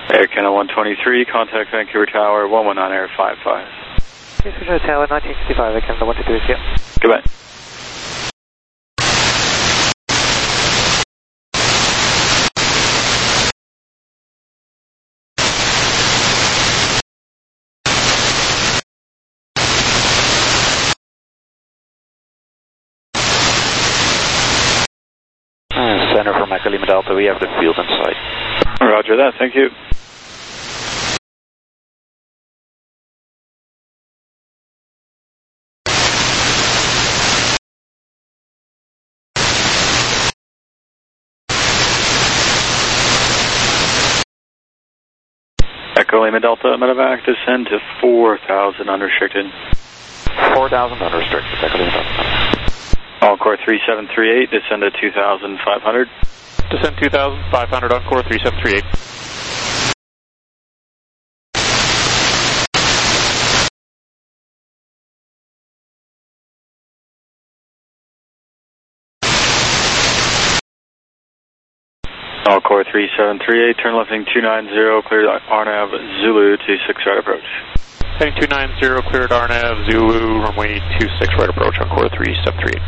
Air Canada 123, contact Vancouver Tower, 119 Air 55. Vancouver Tower, 1965, Air Canada 123, yeah. Goodbye. Center for Mike Lima Delta, we have the field in sight. Roger that, thank you. Echo Lima Delta, medevac, descend to 4,000 unrestricted. 4,000 unrestricted, Echo Lima Delta. Encore 3738, descend to 2,500. Descend 2,500, Encore 3738. Encore 3738, turn lefting 290, clear RNAV Zulu 26 right approach. Heading 290, cleared RNAV Zulu, runway 26 right approach, Encore 3738.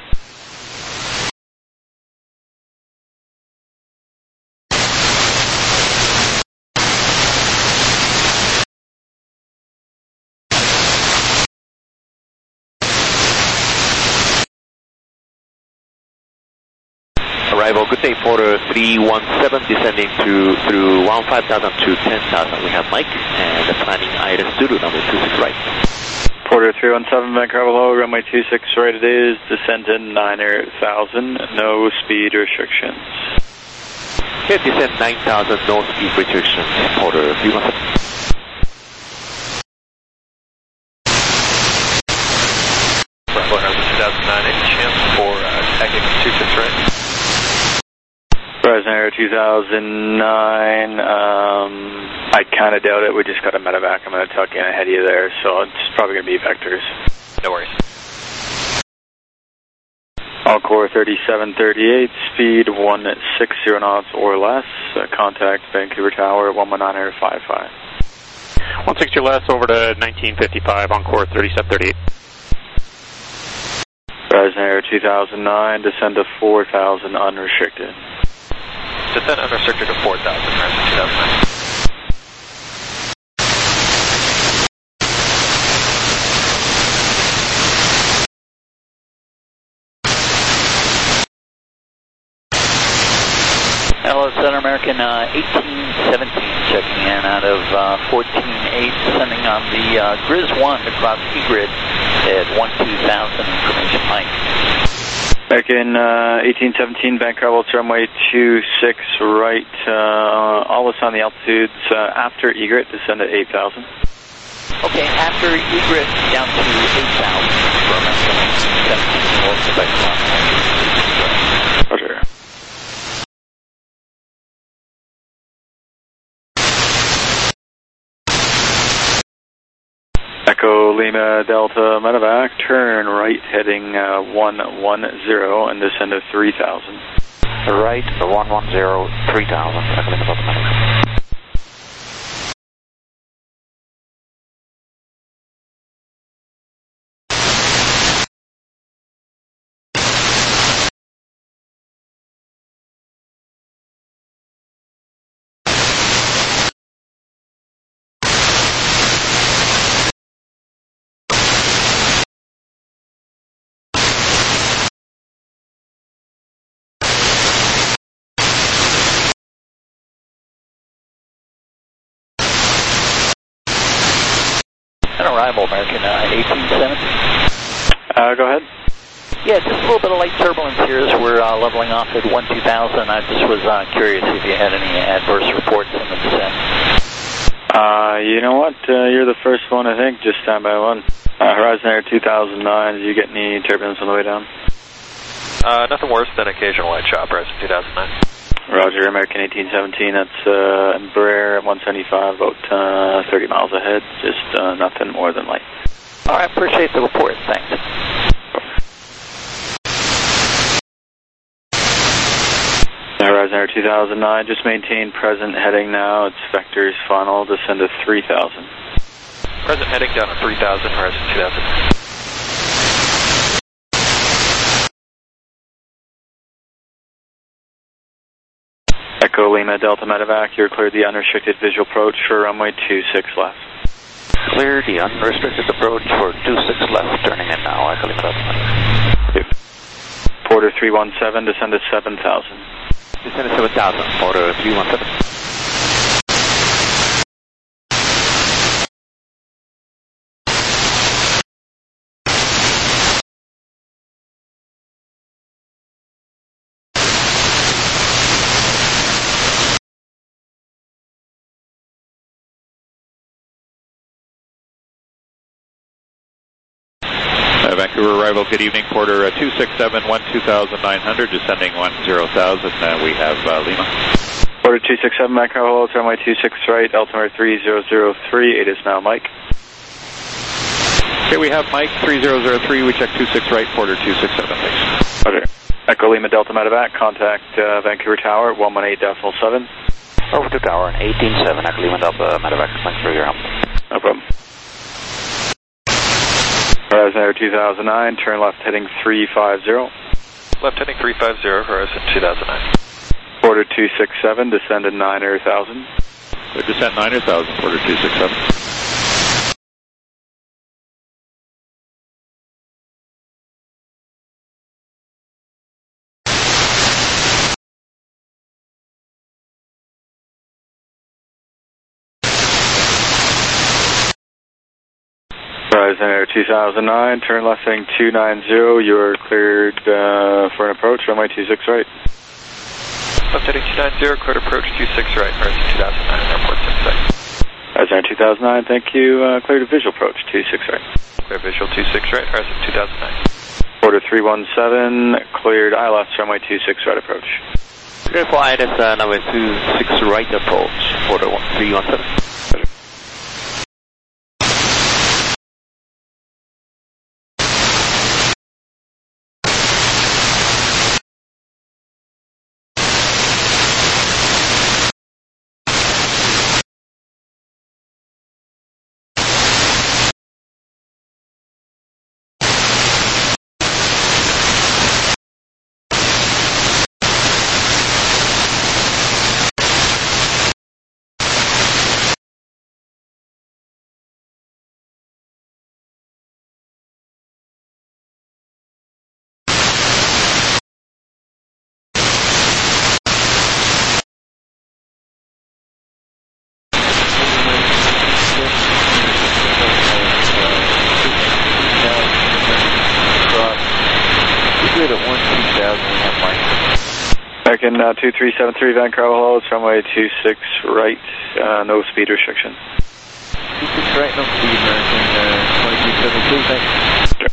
Arrival, good day, Porter 317, descending through 15,000 to 10,000. We have Mike, and the planning Iris Zulu, number 26 right. Porter 317, Vancouver, hello, runway 26 right it is, descend to 9,000, no speed restrictions. Okay, descend 9,000, no speed restrictions, Porter 317. Bravo, number 2009, any chance for tagging 26 right? Horizon Air 2009, I kind of doubt it. We just got a medevac. I'm going to tuck in ahead of you there, so it's probably going to be vectors. No worries. Encore 3738, speed 160 knots or less. Contact Vancouver Tower, 119 Air 55. 160 less, over to 1955, Encore 3738. Horizon Air 2009, descend to 4,000 unrestricted. Descent unrestricted to 4,000, Horizon 2009. Hello, Southern American 1817, checking in out of 14.8, descending on the Grizz 1 across Egrid at 12,000, information Mike. American 1817, Vancouver, runway 26 right, always on the altitudes after Egret, descend to 8,000. Okay, after Egret down to 8,000 for American 1817, we'll expect Roger. Echo Lima Delta medevac, turn right heading 110 and descend to 3,000. Right, 110, 3,000, Echo Lima Delta medevac. Arrival, American 1817. Go ahead. Yeah, just a little bit of light turbulence here as we're leveling off at 12,000. I just was curious if you had any adverse reports in the descent. You know what? You're the first one, I think. Just stand by one. Horizon Air 2009, did you get any turbulence on the way down? Nothing worse than occasional light chop, Horizon 2009. Roger, American 1817, that's Embraer at 175, about 30 miles ahead, just nothing more than light. All right, appreciate the report, thanks. Horizon Air 2009, just maintain present heading now. It's vectors final, descend to 3000. Present heading down to 3000, Horizon 2009. Echo Lima Delta Medevac, you're cleared the unrestricted visual approach for runway 26 left. Clear the unrestricted approach for 26 left, turning in now, Echo Lima Delta Medevac. Porter 317, descend to 7000. Descend to 7000, Porter 317. Vancouver arrival, good evening, Porter 267-12900, descending 10,000, we have Lima. Porter 267, Vancouver, hold, runway 26 right, altimeter 3003, it is now Mike. Okay, we have Mike 3003, we check 26 right, Porter 267, please. Roger. Echo Lima Delta Medevac, contact Vancouver Tower, 118.7. Over to Tower, 18.7, Echo Lima Delta Medevac, thanks for your help. No problem. Horizon Air 2009, turn left heading 350. Left heading 350, Horizon 2009. Porter 267, descend to 9,000. Good descent 9,000, Porter 267. Horizon Air 2009, turn left heading 290, you are cleared for an approach, runway 26 right. Left heading 290, cleared approach 26 right, Horizon 2009, airport 6 Horizon Air 2009, thank you, cleared a visual approach, 26 right. Clear visual 26 right, Horizon 2009. Porter 317, cleared ILS, runway 26 right approach. Clear for ILS, runway 26 right approach, Porter 317. American 2373 Vancouver, hello, it's runway 26 right, no speed restriction. 26 right, no speed, American 2372, thanks. Sure.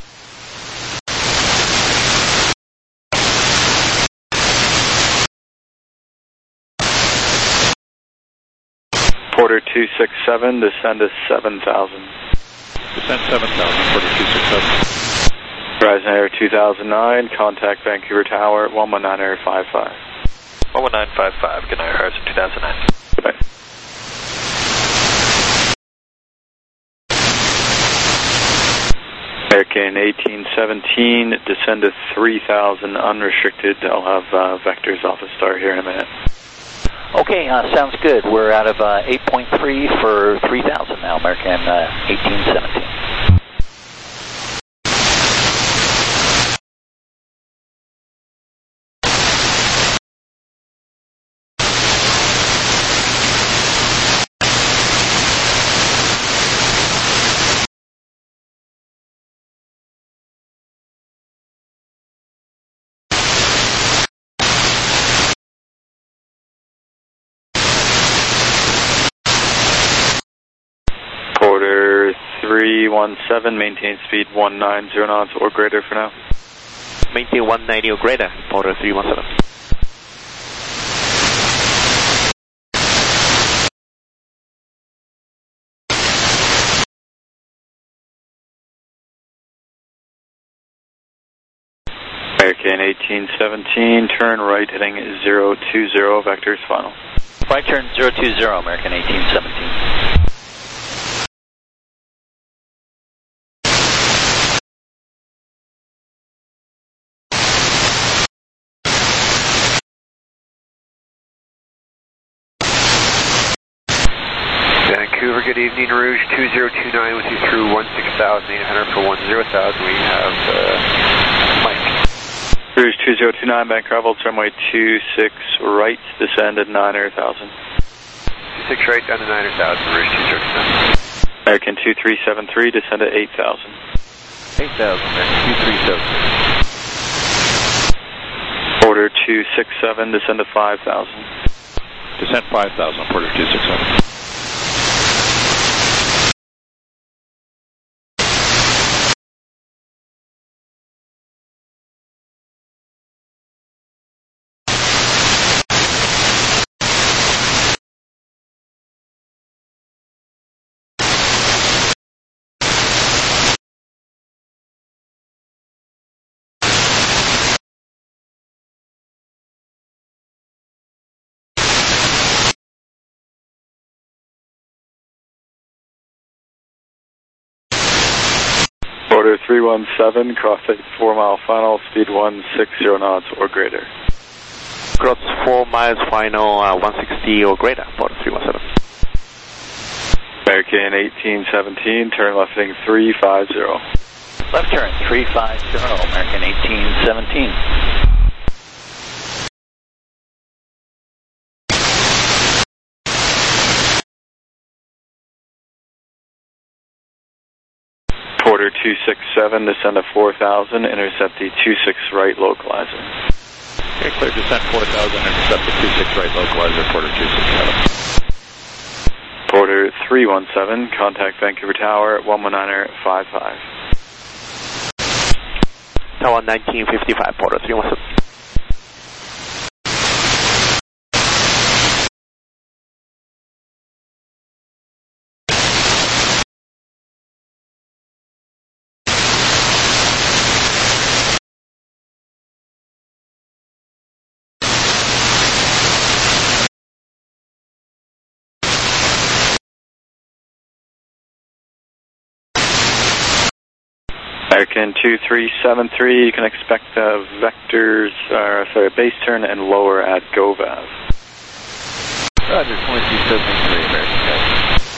Porter 267, descend to 7,000. Descend 7,000, Porter 267. Horizon Air 2009, contact Vancouver Tower, 119 Air 55. 11955, good night, Horizon 2009. Good night. American 1817, descend to 3,000 unrestricted. I'll have Vector's office start here in a minute. Okay, sounds good. We're out of 8.3 for 3,000 now, American 1817. Porter 317, maintain speed 190 knots or greater for now. Maintain 190 or greater, Porter 317. American 1817, turn right heading 020, vectors final. Right turn 020, American 1817. Vancouver, good evening. Rouge 2029 with you through 16,800 for 10,000. We have Mike. Rouge 2029, bank travel, runway 26 right, descend at 9,000. 26 right down to 9,000, Rouge 2029. American 2373, descend at 8,000. 8,000, American 2373. Order 267, descend to 5,000. Descent 5,000, Porter 267. Order 317, cross 4 mile final, speed 160 knots or greater. Cross 4 miles final, 160 or greater, Porter 317. American 1817, turn left heading 350. Left turn 350, American 1817. Porter 267, descend to 4,000, intercept the 26 right localizer. Okay, clear descent 4,000, intercept the 26 right localizer, Porter 267. Porter 317, contact Vancouver Tower, 119.55. Tower 1955, Porter 317. American 2373, you can expect vectors, base turn and lower at GoVav. Roger, 2273, American guys.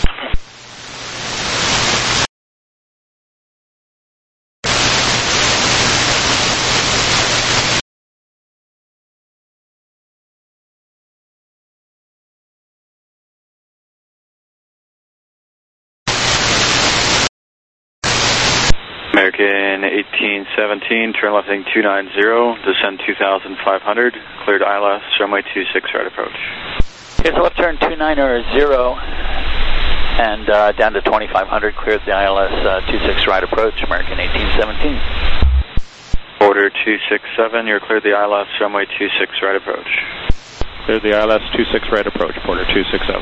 American 1817, turn left heading 290, descend 2,500, cleared ILS, runway 26 right approach. Okay, so left turn 290 and down to 2,500, cleared the ILS 26 right approach, American 1817. Order 267, you're cleared the ILS, runway 26 right approach. Clear the ILS 26 right approach, Porter 267.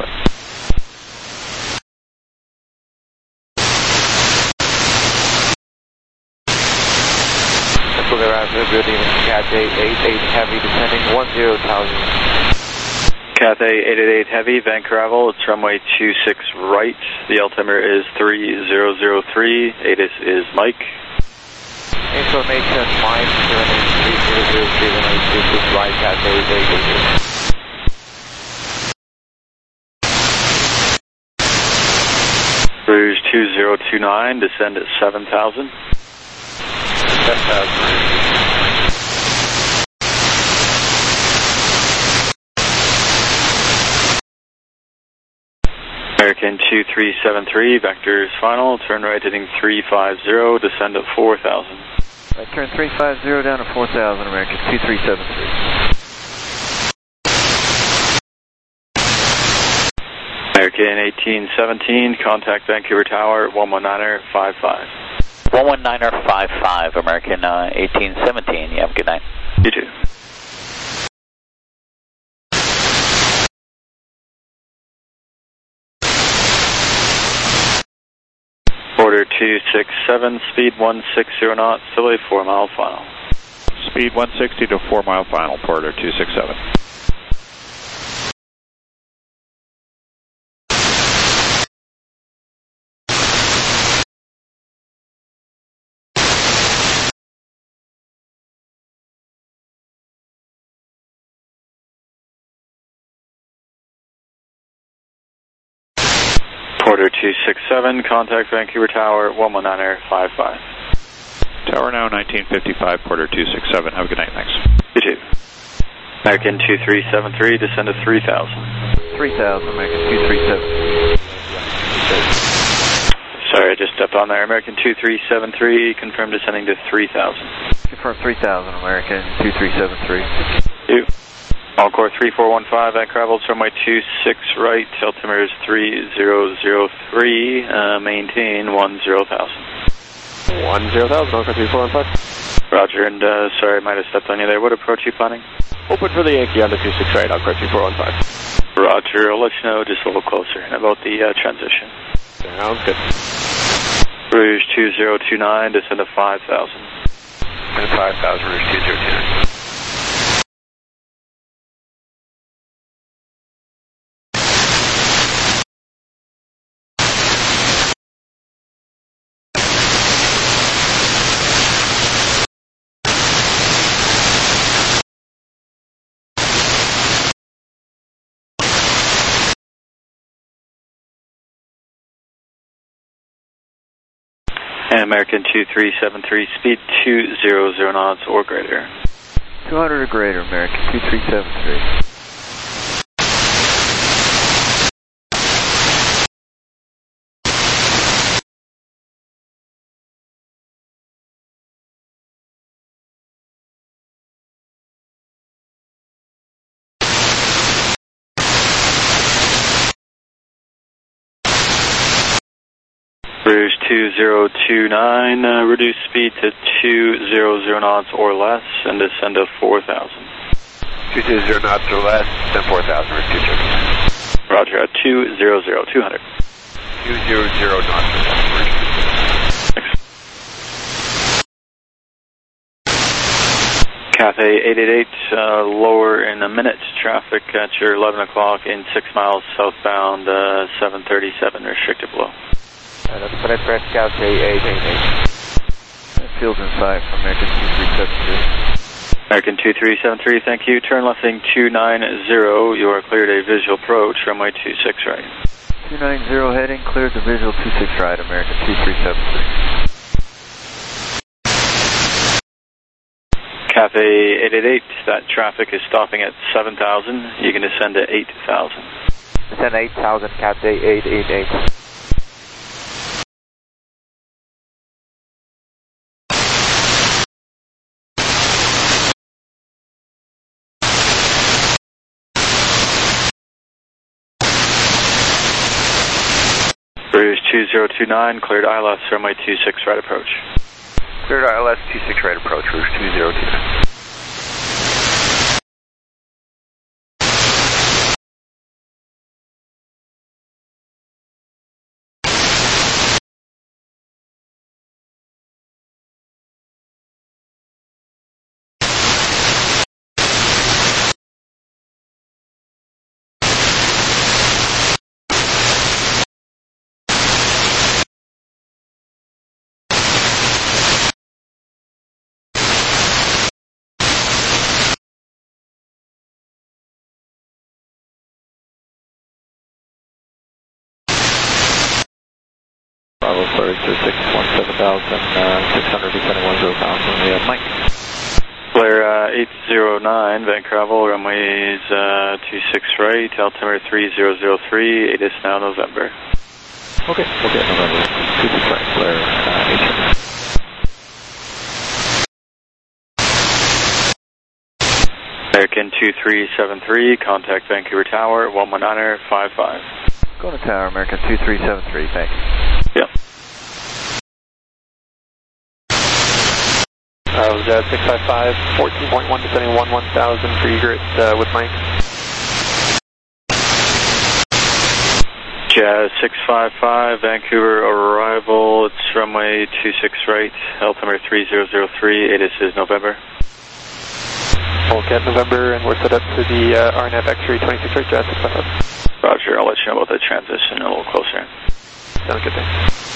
Good evening, Cathay 88 Heavy descending 10,000. Cathay 888 Heavy, Vancouver, it's runway 26 right. The altimeter is 3003. ATIS is Mike. Information Mike, 3003, right, Cathay 888. Rouge 2029, descend at 7,000. 7,000. American 2373, vectors final, turn right heading 350, descend at 4,000. Right turn 350 down to 4,000, American 2373. American 1817, contact Vancouver Tower, 119.55. 119.55, American 1817, you have a good night. You too. Order 267, speed 160 knots, delay 4 mile final. Speed 160 to 4 mile final, Porter 267. Porter 267, contact Vancouver Tower 119er55. Tower now 1955, Porter 267. Have a good night, thanks. You too. American 2373, descend to 3000. 3000, American 237. Sorry, I just stepped on there. American 2373, confirm descending to 3000. Confirm 3000, American 2373. You. Encore 3415, that travels runway 26 right, altimeter is 3003, maintain 10,000. 10,000, Encore 3415. Roger, and sorry, I might have stepped on you there. What approach are you planning? Open for the Yankee on the 26 right, Encore 3415. Roger, I'll let you know just a little closer about the transition. Sounds good. Rouge 2029, descend to 5,000. And 5,000, Rouge 2029. And American 2373, speed 200 knots or greater. 200 or greater, American 2373. Rouge 2029, reduce speed to 200 knots or less and descend to 4,000. 200 knots or less, then 4,000, Rouge 200. Roger, at 200, 200. 200 knots or less, Rouge 200. Thanks. Cathay 888, lower in a minute, traffic at your 11 o'clock in 6 miles southbound, 737, restricted below. That's correct, Cathay 888. Field in sight from American 2373. American 2373, thank you. Turn left heading 290, you are cleared a visual approach, runway 26 right. 290 heading, cleared the visual 26 right, American 2373. Cathay 888, that traffic is stopping at 7,000, you can descend to 8,000. Descend 8,000, Cathay 888. Rouge 2029, cleared ILS, runway 26 right approach. Cleared ILS 26 right approach, Rouge 2029. Bravo cleared to 617,000, 600 descending 10,000, we have Mike. Blair 809, Vancouver, runways 26 right, altimeter 3003, it is now November. Okay, November, 26 right, Blair 809. American 2373, contact Vancouver Tower, 119er55. Go to Tower, American 2373, thanks. Yep. I was at 655, 14.1 descending 11,000 for Egret with Mike. Jazz 655, Vancouver arrival, it's runway 26 right, altimeter 3003, it is November. Polcat November, and we're set up to the RNAV X-ray 26 right, Jazz 655. Roger, I'll let you know about the transition a little closer. Sounds good, thanks.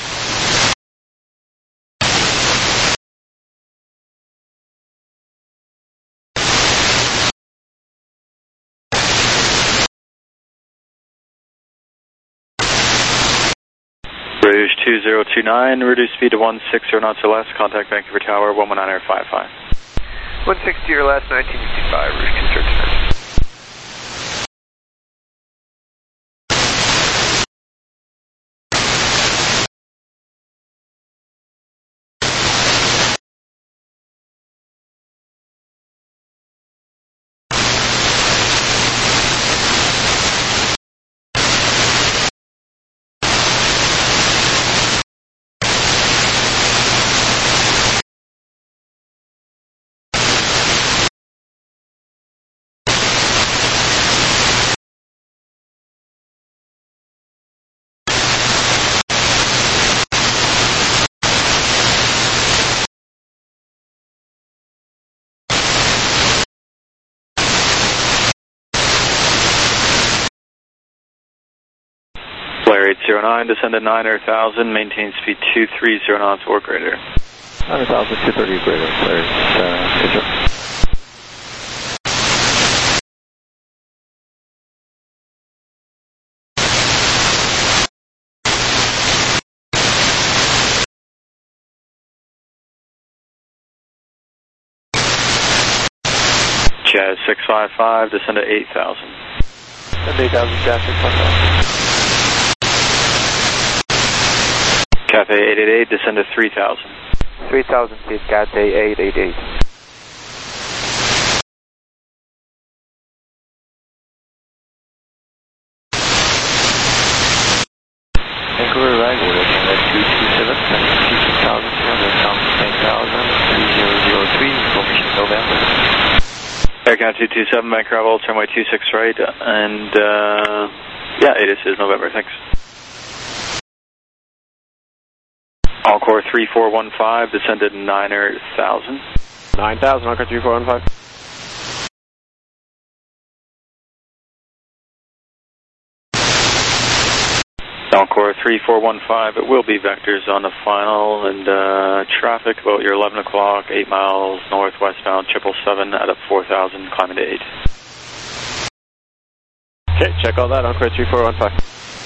Rouge 2029, reduce speed to 160 knots or less, contact Vancouver Tower 119.55. 160 or less, 1955, Rouge 2029. Flare 809, descend to 9,000, maintain speed 230 knots or greater. 9,000, 230 or greater, Flare, Jazz 655, descend to 8,000. and 8,000, Jazz 655. Cathay 888, descend to 3,000. 3,000 feet, Cathay 888. Vancouver Ragwood, at 227, 26,200, sound 9,000, 3003, information November. Aircount 227, Vancouver Level, runway 26 right, and yeah, it is November, thanks. Encore 3415, descend to 9,000. 9,000, Encore 3415. Encore 3415, it will be vectors on the final, and traffic about your 11 o'clock, 8 miles northwestbound, 777 at a 4,000, climbing to 8. Okay, check all that, Encore 3415.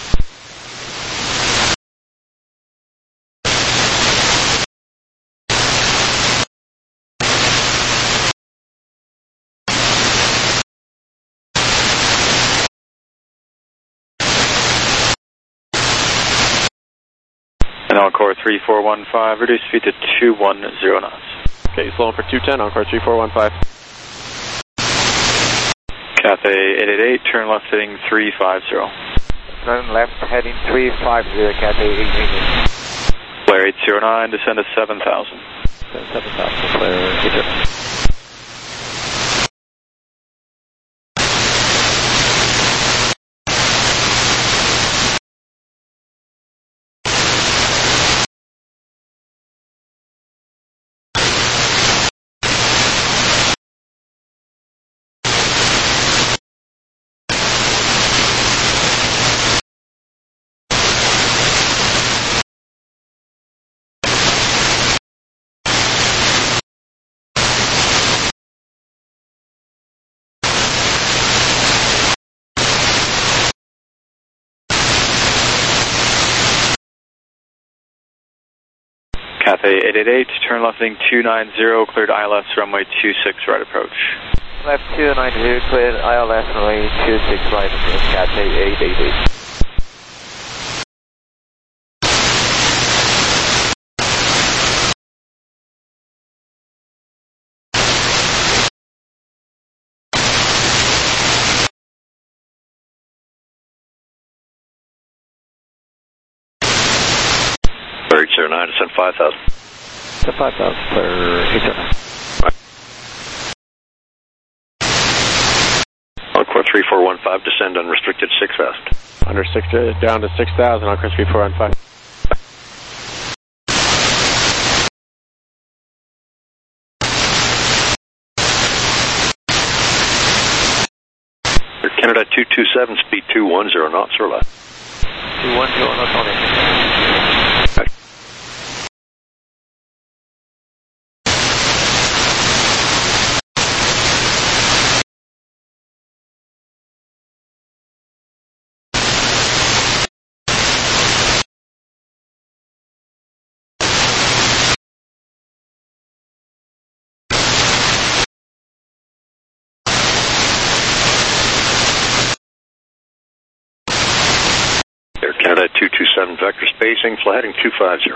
And Encore 3415, reduce speed to 210 knots. Okay, slowing for 210, Encore 3415. Cathay 888, turn left heading 350. Turn left heading 350, Cathay 888. Flare 809, descend to 7,000. 7,000, Flare 809. Cathay 888, turn left heading 290, cleared ILS runway 26 right approach. Left 290, cleared ILS runway 26 right approach, Cathay 888. Flare 809, descend 5,000. Descend 5,000, Flare 809. Encore 3415, descend unrestricted 6,000. Unrestricted down to 6,000, Encore 3415. Canada 227, speed 210 knots or less. 210 knots on it. Right. Air Canada 227 vector spacing, fly heading 250.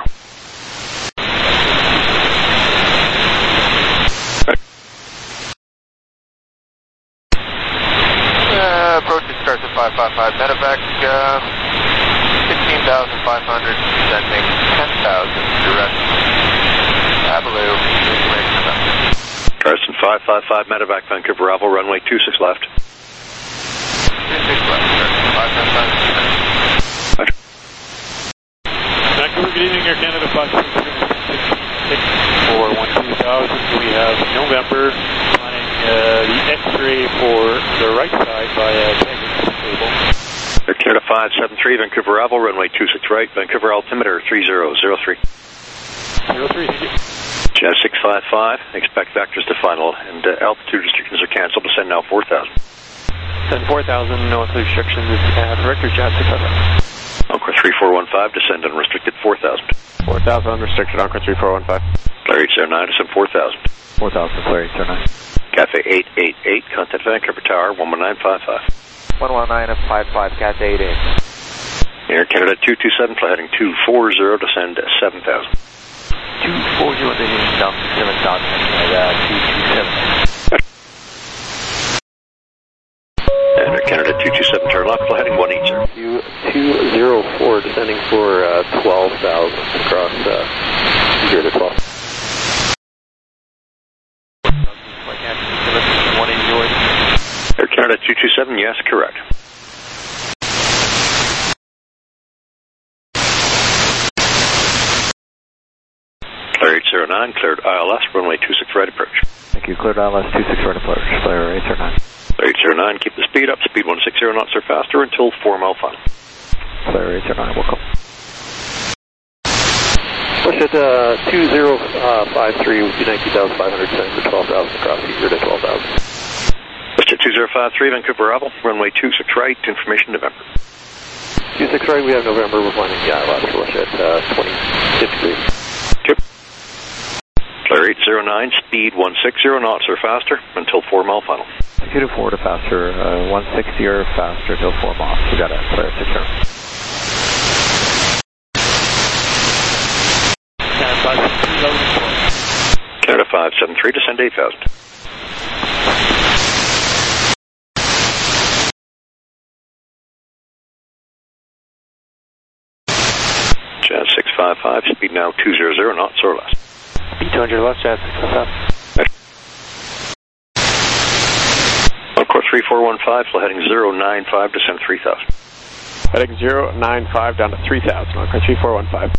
Approaching starts at 555. Medevac, 16,500, descending 10,000, direct. Abilou, information about. Carson 555, Medevac, Vancouver, Bravo, runway 26 left. 26 left, Carson, 555. Vancouver, good evening, Air Canada 566 we have November planning the X-ray for the right side via Pegasus cable. Air Canada 573, Vancouver, Bravo, runway 26 right, Vancouver altimeter 3003. 03, thank you. Jazz 655, expect vectors to final, and altitude restrictions are canceled, descend now 4,000. Descend 4,000, no restrictions, director Jazz 655. Encore 3415, descend unrestricted 4,000. 4,000 unrestricted, Encore 3415. Clear H09, descend 4,000. 4,000, clear H09. Cafe 888, contact Vancouver Tower 11955. 11955, Cat 88. Air Canada 227, fly heading 240, descend 7,000. 240, down to 7,000, 227. And Air Canada 227, turn left, fly heading 180. 204, descending for 12,000 across 0 to 12. Air Canada 227, yes, correct. Clear 809, cleared ILS, runway 26 right approach. Thank you, cleared ILS 26 right approach, clear 809. Clear 809, keep the speed up, speed 160 knots or faster until 4 mile final. Clear 809, welcome. Push at 2053 would be 19,500, descending for 12,000 across 0 to 12,000. Push at 2053, Vancouver Bravo, runway 26 right, information November. 26 right, we have November, we're flying the ILS, push at 26 degrees. Okay. Clear 809, speed 160 knots or faster until 4 mile final. 2 to 4 to faster, 160 or faster till 4 miles. We got it, clear 6 Canada 573, descend 8,000. Jazz 655, speed now 200 knots or less. Speed 200 left, Jazz 655. Encore 3415, fly heading 095, descend 3,000. Heading 095 down to 3,000, Encore 3415.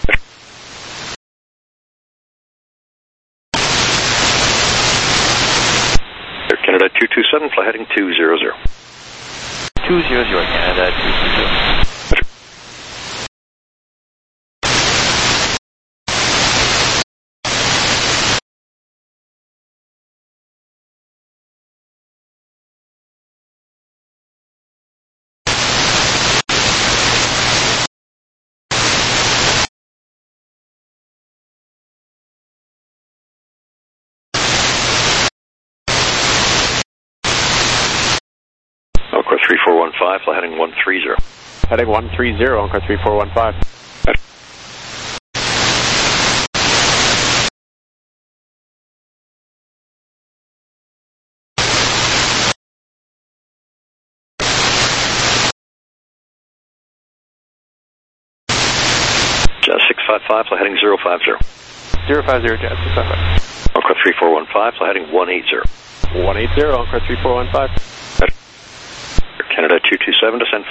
Air Canada 227, fly heading 200. 200, Canada 220. Encore 3415, fly heading 130. Heading 130, Encore 3415. Jazz 655, fly heading 050. 050, Jazz 655. Encore 3415, fly heading 180. 180, Encore 3415. Canada 227, descend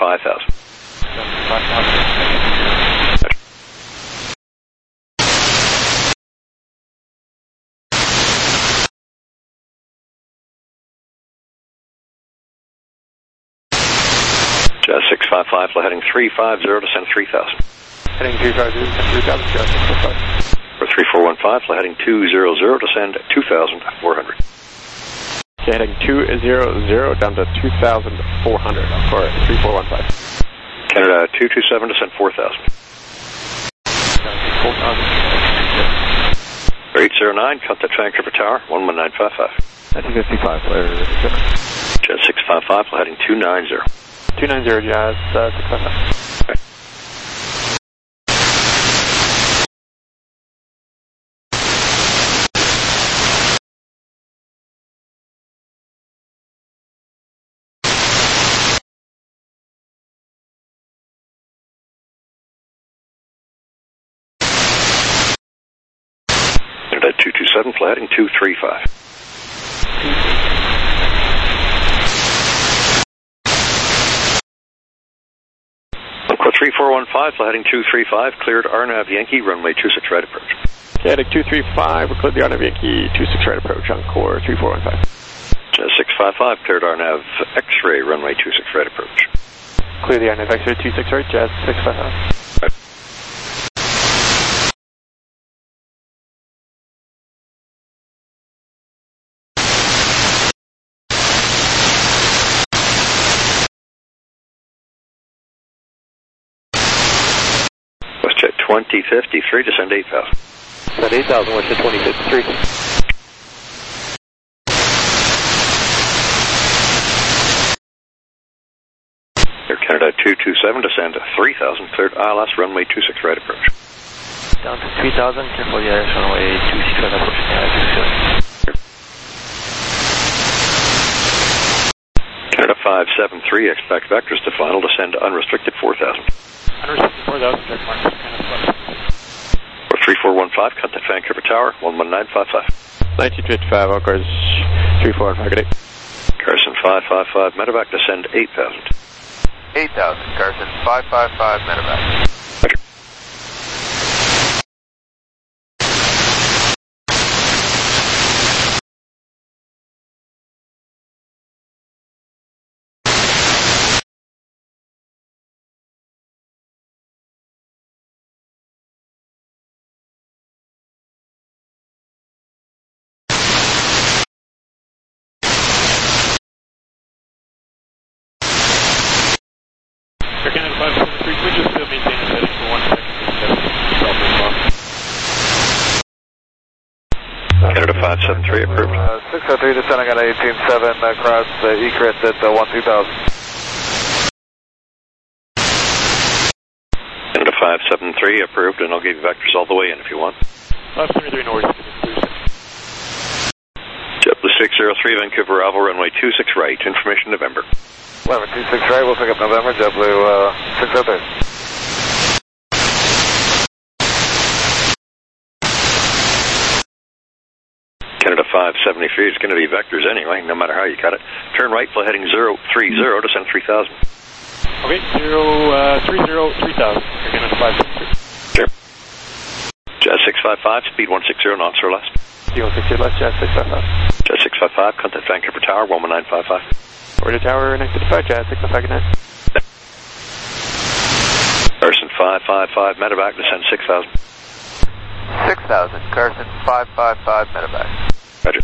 5,000. Jazz 655, fly heading 350, descend 3000. Heading 350, descend 3000, Jazz 655. For 3415, fly heading 200, descend 2400. Okay, heading 200 down to 2400 for 3415. Canada 227, descend 4000. 809, contact Vancouver Tower, 11955. 1955, Jazz 655, fly heading 290. 290, Jazz 655. Okay. Canada 227, fly heading 235. Encore 3415, fly heading 235, cleared RNAV Yankee, runway 26 right approach. Heading 235, we cleared the RNAV Yankee, 26 right approach, Encore 3415. Jazz 655, cleared RNAV X-ray, runway 26 right approach. Clear the RNAV X-ray, 26 right, Jazz 655. Right. WestJet 2053, descend 8000. Descend 8000, WestJet 2053. Air Canada 227, descend 3000, cleared ILS, runway 26 right approach. Down to 3000, careful, yes, runway 26 right approach. Canada 573, expect vectors to final, descend unrestricted 4000. Unrestricted 4000, check mark. Or 3415, contact Vancouver Tower, 11955. 1955, all cars 3415, good day. Carson 555, medevac, descend 8000. 8000, Carson 555, medevac. Roger. Air Canada 573, can we just maintain a setting for 1 second? Canada 573, approved. 603, descending on 187, across ECRIT at 12000. Canada 573, approved, and I'll give you vectors all the way in if you want. 573 north, JetBlue 603, Vancouver, Alvo, runway 26 right, information November. 1126 right, we'll pick up November, JetBlue 603. Canada 573 is going to be vectors anyway, no matter how you cut it. Turn right, fly heading 030, descend 3000. Okay, 30, 3000, Air Canada 573. Sure. Jazz 655, speed 160 knots or less. Speed 160 less, Jazz 655. Jazz 655, contact Vancouver Tower, 11955. Order tower, next to 5, Jazz 655, good night. Carson 555, medevac, descend 6000. 6000, Carson 555, medevac. Roger.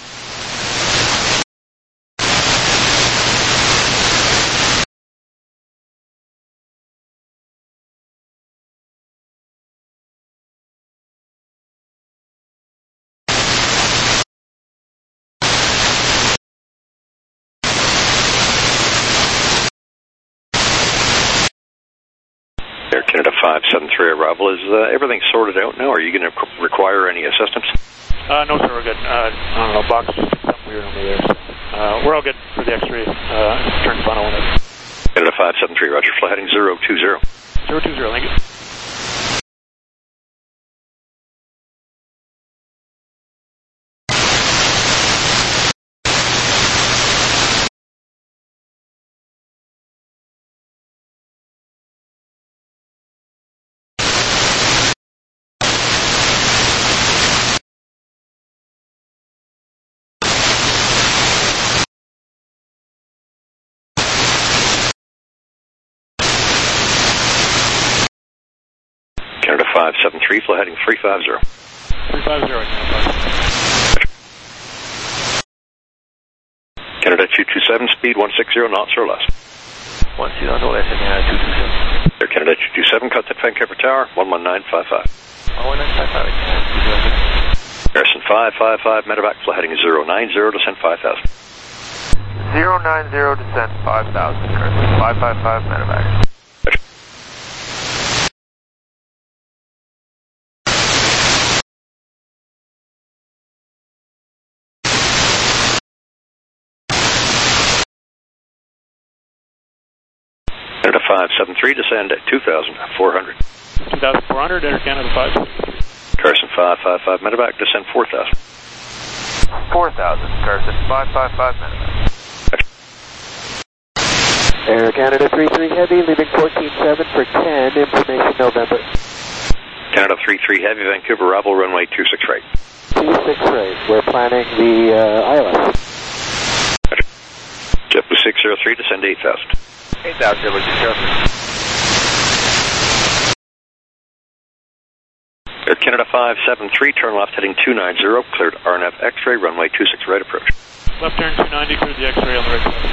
Air Canada 573 arrival. Is everything sorted out now? Are you going to require any assistance? No, sir, we're good. I don't know, box just did something weird over there. So, we're all good for the X-ray. Turn final one up. Canada 573, roger. Fly heading 020. 020, thank you. 573, fly heading 350. 350. Canada 227, speed 160 knots or less. 160 knots or less, Canada 227. Air Canada 227, contact Vancouver Tower, 11955. 11955. Garrison 555, medevac, fly heading 090, descent 5000. 090, descent 5000, Garrison 555, medevac. Canada 573, descend at 2,400. 2,400, Air Canada 5. Carson 555, medevac, descend 4,000. 4,000, Carson 555, medevac. Air Canada 33 Heavy, leaving 14-7 for 10, information November. Canada 33 Heavy, Vancouver, Ravel, runway 26 right. 26 right, we're planning the ILS. JetBlue 603, descend 8,000. 8,000, JetBlue 603. Air Canada 573, turn left heading 290, cleared RNAV X-ray, runway 26 right approach. Left turn 290, cleared the X-ray on the right side.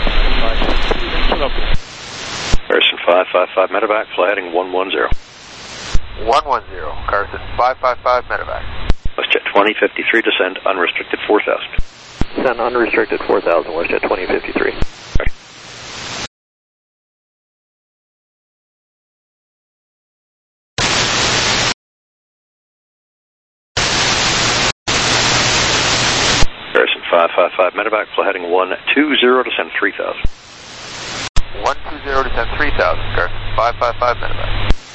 Carson 555, medevac, fly heading 110. 110, Carson 555, medevac. WestJet 2053, descend unrestricted 4,000. Descend unrestricted 4,000, WestJet 2053. Right. Garrison 555, medevac, fly heading 120, descend 3,000. 120, descend 3,000, Garrison 555, medevac.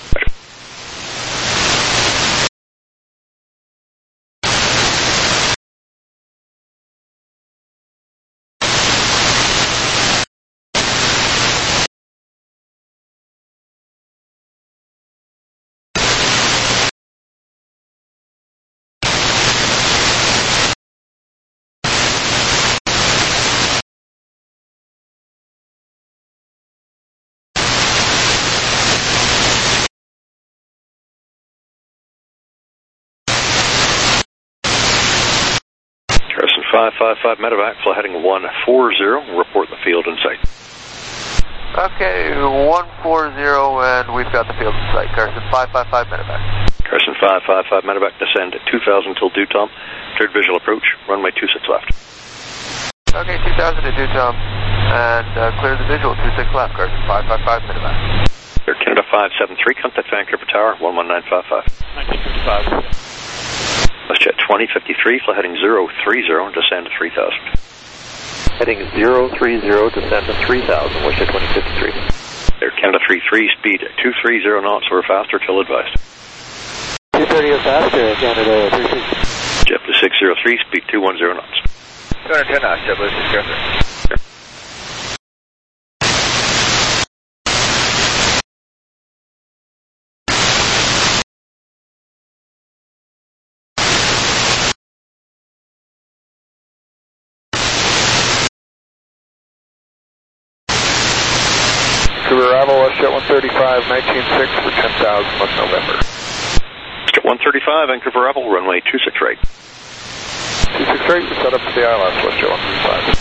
Carson 555, medevac, fly heading 140, report the field in sight. Okay, 140, and we've got the field in sight. Carson 555, medevac. Carson 555, medevac, descend at 2,000 till due time, cleared visual approach, runway 26 left. Okay, 2,000 to due time, and clear the visual, 26 left, Carson 555, medevac. Air Canada 573, contact Vancouver Tower, 11955. 1955. WestJet 2053, fly heading 030, descend to 3,000. Heading 030, descend to 3,000, WestJet 2053. Air Canada 33, speed 230 knots or faster till advised. 230 or faster, Canada 33. JetBlue 603, speed 210 knots. 210 knots, JetBlue 603. Ravel, WestJet 135, 19.6 for 10,000, West November. WestJet 135, Vancouver Ravel, runway 26 right. 26 right, we're set up for the ILS, WestJet 135.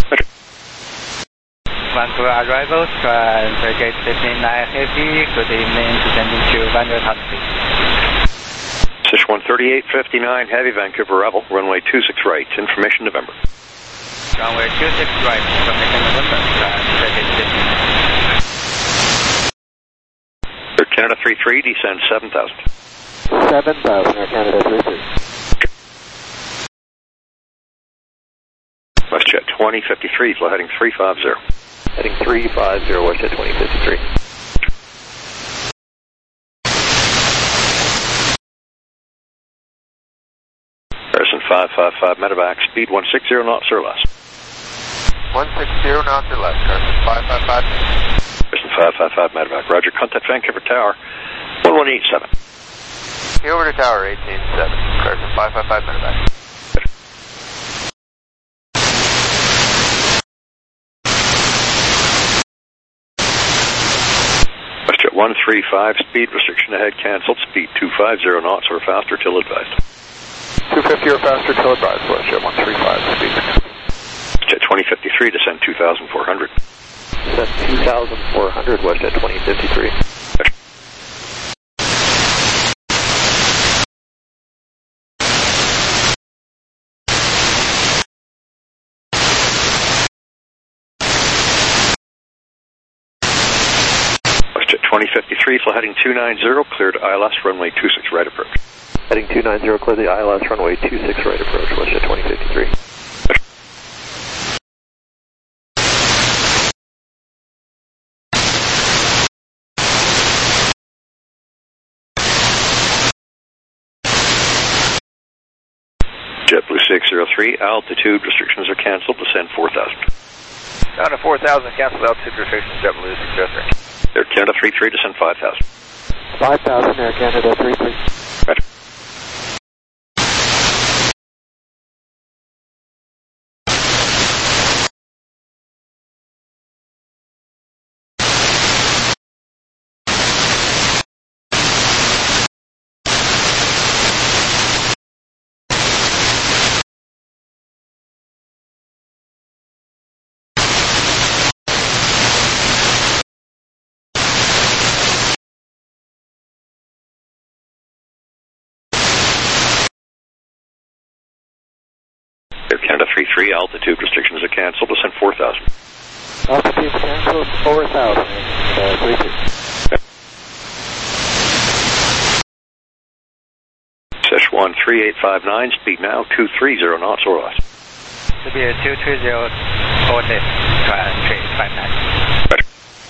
Vancouver arrival, Brigade 59 Heavy, good evening, descending to Vanderbilt Street. Fish 138, 59 Heavy, Vancouver Ravel, runway 26 right, information November. Runway 26 right, information November, Brigade 59. Air Canada 33, descend 7,000. 7,000, Air Canada 33. WestJet 2053, fly heading 350. Heading 350, WestJet 2053. Carson 555, medevac, speed 160 knots or less. 160 knots or less, Carson 555. Carson 555, medevac, roger, contact Vancouver Tower, 1187. Okay, over to Tower 187, Carson 555, medevac. 135, speed restriction ahead canceled, speed 250 knots or faster till advised. 250 or faster till advised, WestJet 135, speed. Jet 2053, descend 2,400. Descend 2,400, WestJet 2053. WestJet 2053, flight heading 290, cleared ILS, runway 26 right approach. Heading 290, clear the ILS, runway 26 right approach, WestJet 2053. JetBlue 603, altitude restrictions are canceled, descend 4,000. Down to 4,000, cancelled altitude restrictions, JetBlue 603. Air Canada 33, descend 5,000. 5,000, Air Canada 33. Roger. Air Canada 33, altitude restrictions are canceled, descend 4,000. Altitude canceled, 4,000, 33. Szechuan 3859, speed now 230 knots or less. To be a 230 or less, 3859. Roger.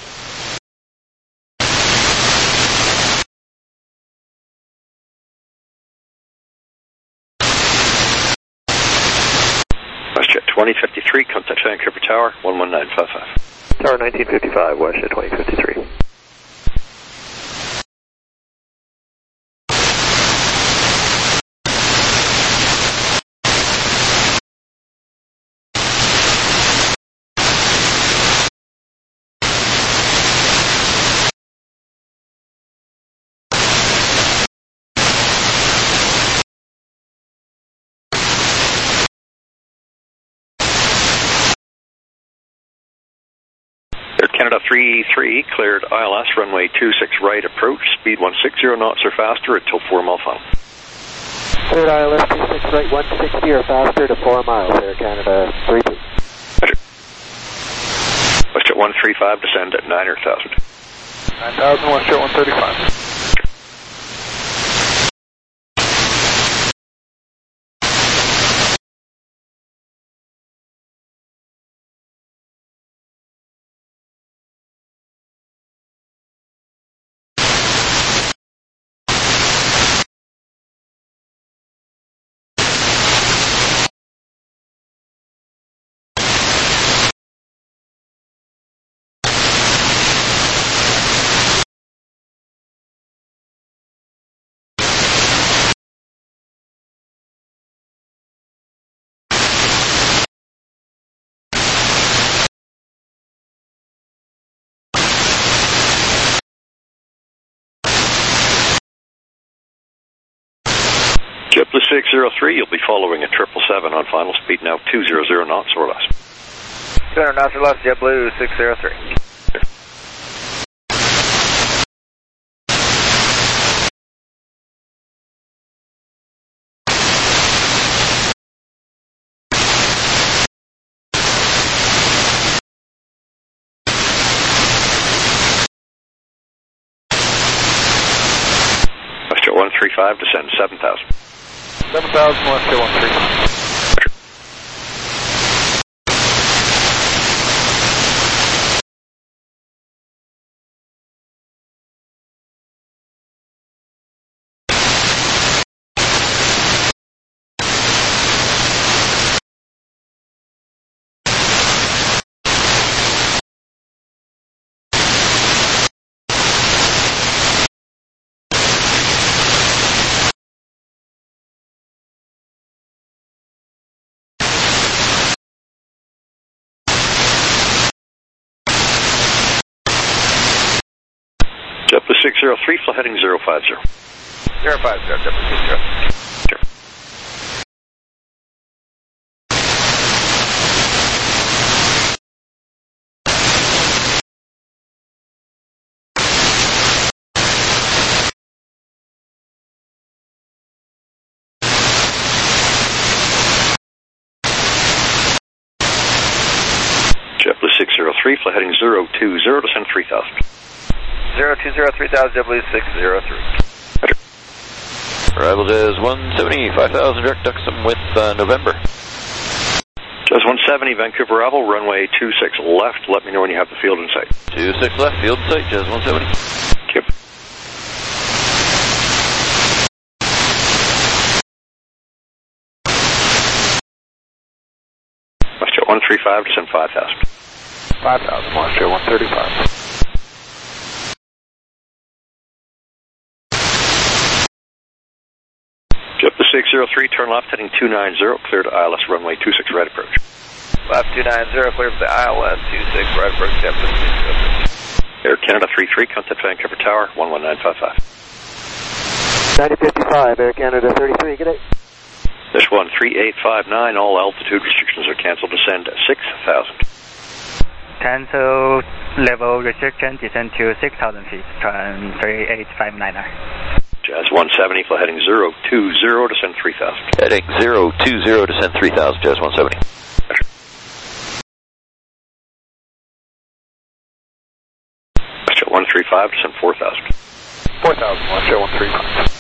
WestJet 2053, contact Vancouver Tower, 11955. Tower 1955, WestJet 2053. Air Canada 33, cleared ILS, runway 26 right approach, speed 160 knots or faster until 4 mile final. Cleared ILS 26 right 160 or faster to 4 miles, Air Canada 32. Roger. WestJet 135, descend at 9,000. 9,000, WestJet 135. JetBlue 603, you'll be following a 777 on final speed now 200 knots or less. 200 knots or less, JetBlue 603. WestJet 135, descend 7,000. 7,000, WestJet 135. JetBlue 603, flight heading 050. 050, JetBlue 603. JetBlue 603, flight heading 020, descend 3000. 020, 3000, JetBlue 603. Arrival Jazz 170, 5000, direct Duxham with November. Jazz 170, Vancouver arrival, runway 26 left. Let me know when you have the field in sight. 26 left, field in sight, Jazz 170. Yep. WestJet 135, descend 5000. 5000, WestJet 135. JetBlue 603, turn left, heading 290, clear to ILS runway 26 right approach. Left 290, clear for the ILS 26 right approach, JetBlue 603. Air Canada 33, contact Vancouver Tower, 11955. 9055, Air Canada 33, good day. This one, 3859, all altitude restrictions are canceled, descend 6000. Cancel level restriction, descend to 6,000 feet, turn 3859er. Jazz 170, flight heading 020, descend 3000. Heading 020, descend 3000, Jazz 170. WestJet 135, descend 4000. 4000, WestJet 135.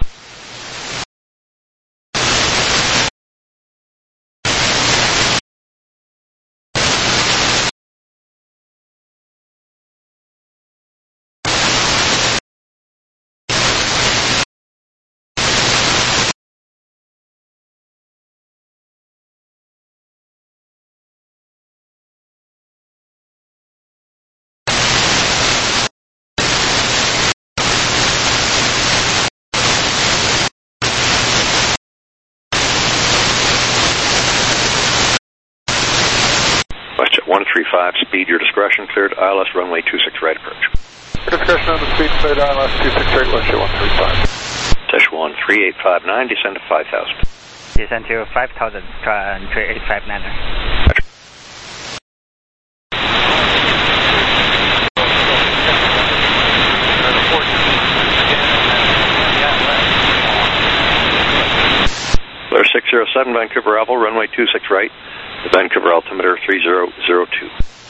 WestJet 135, speed your discretion, cleared ILS runway 26 right approach. Discretion on the speed, cleared ILS 26 right, WestJet 135. Szechuan 3859, descend to 5000. Descend to 5,000, turn 3859er. Blair 607, Vancouver arrival, runway 26 right, the Vancouver altimeter 3002.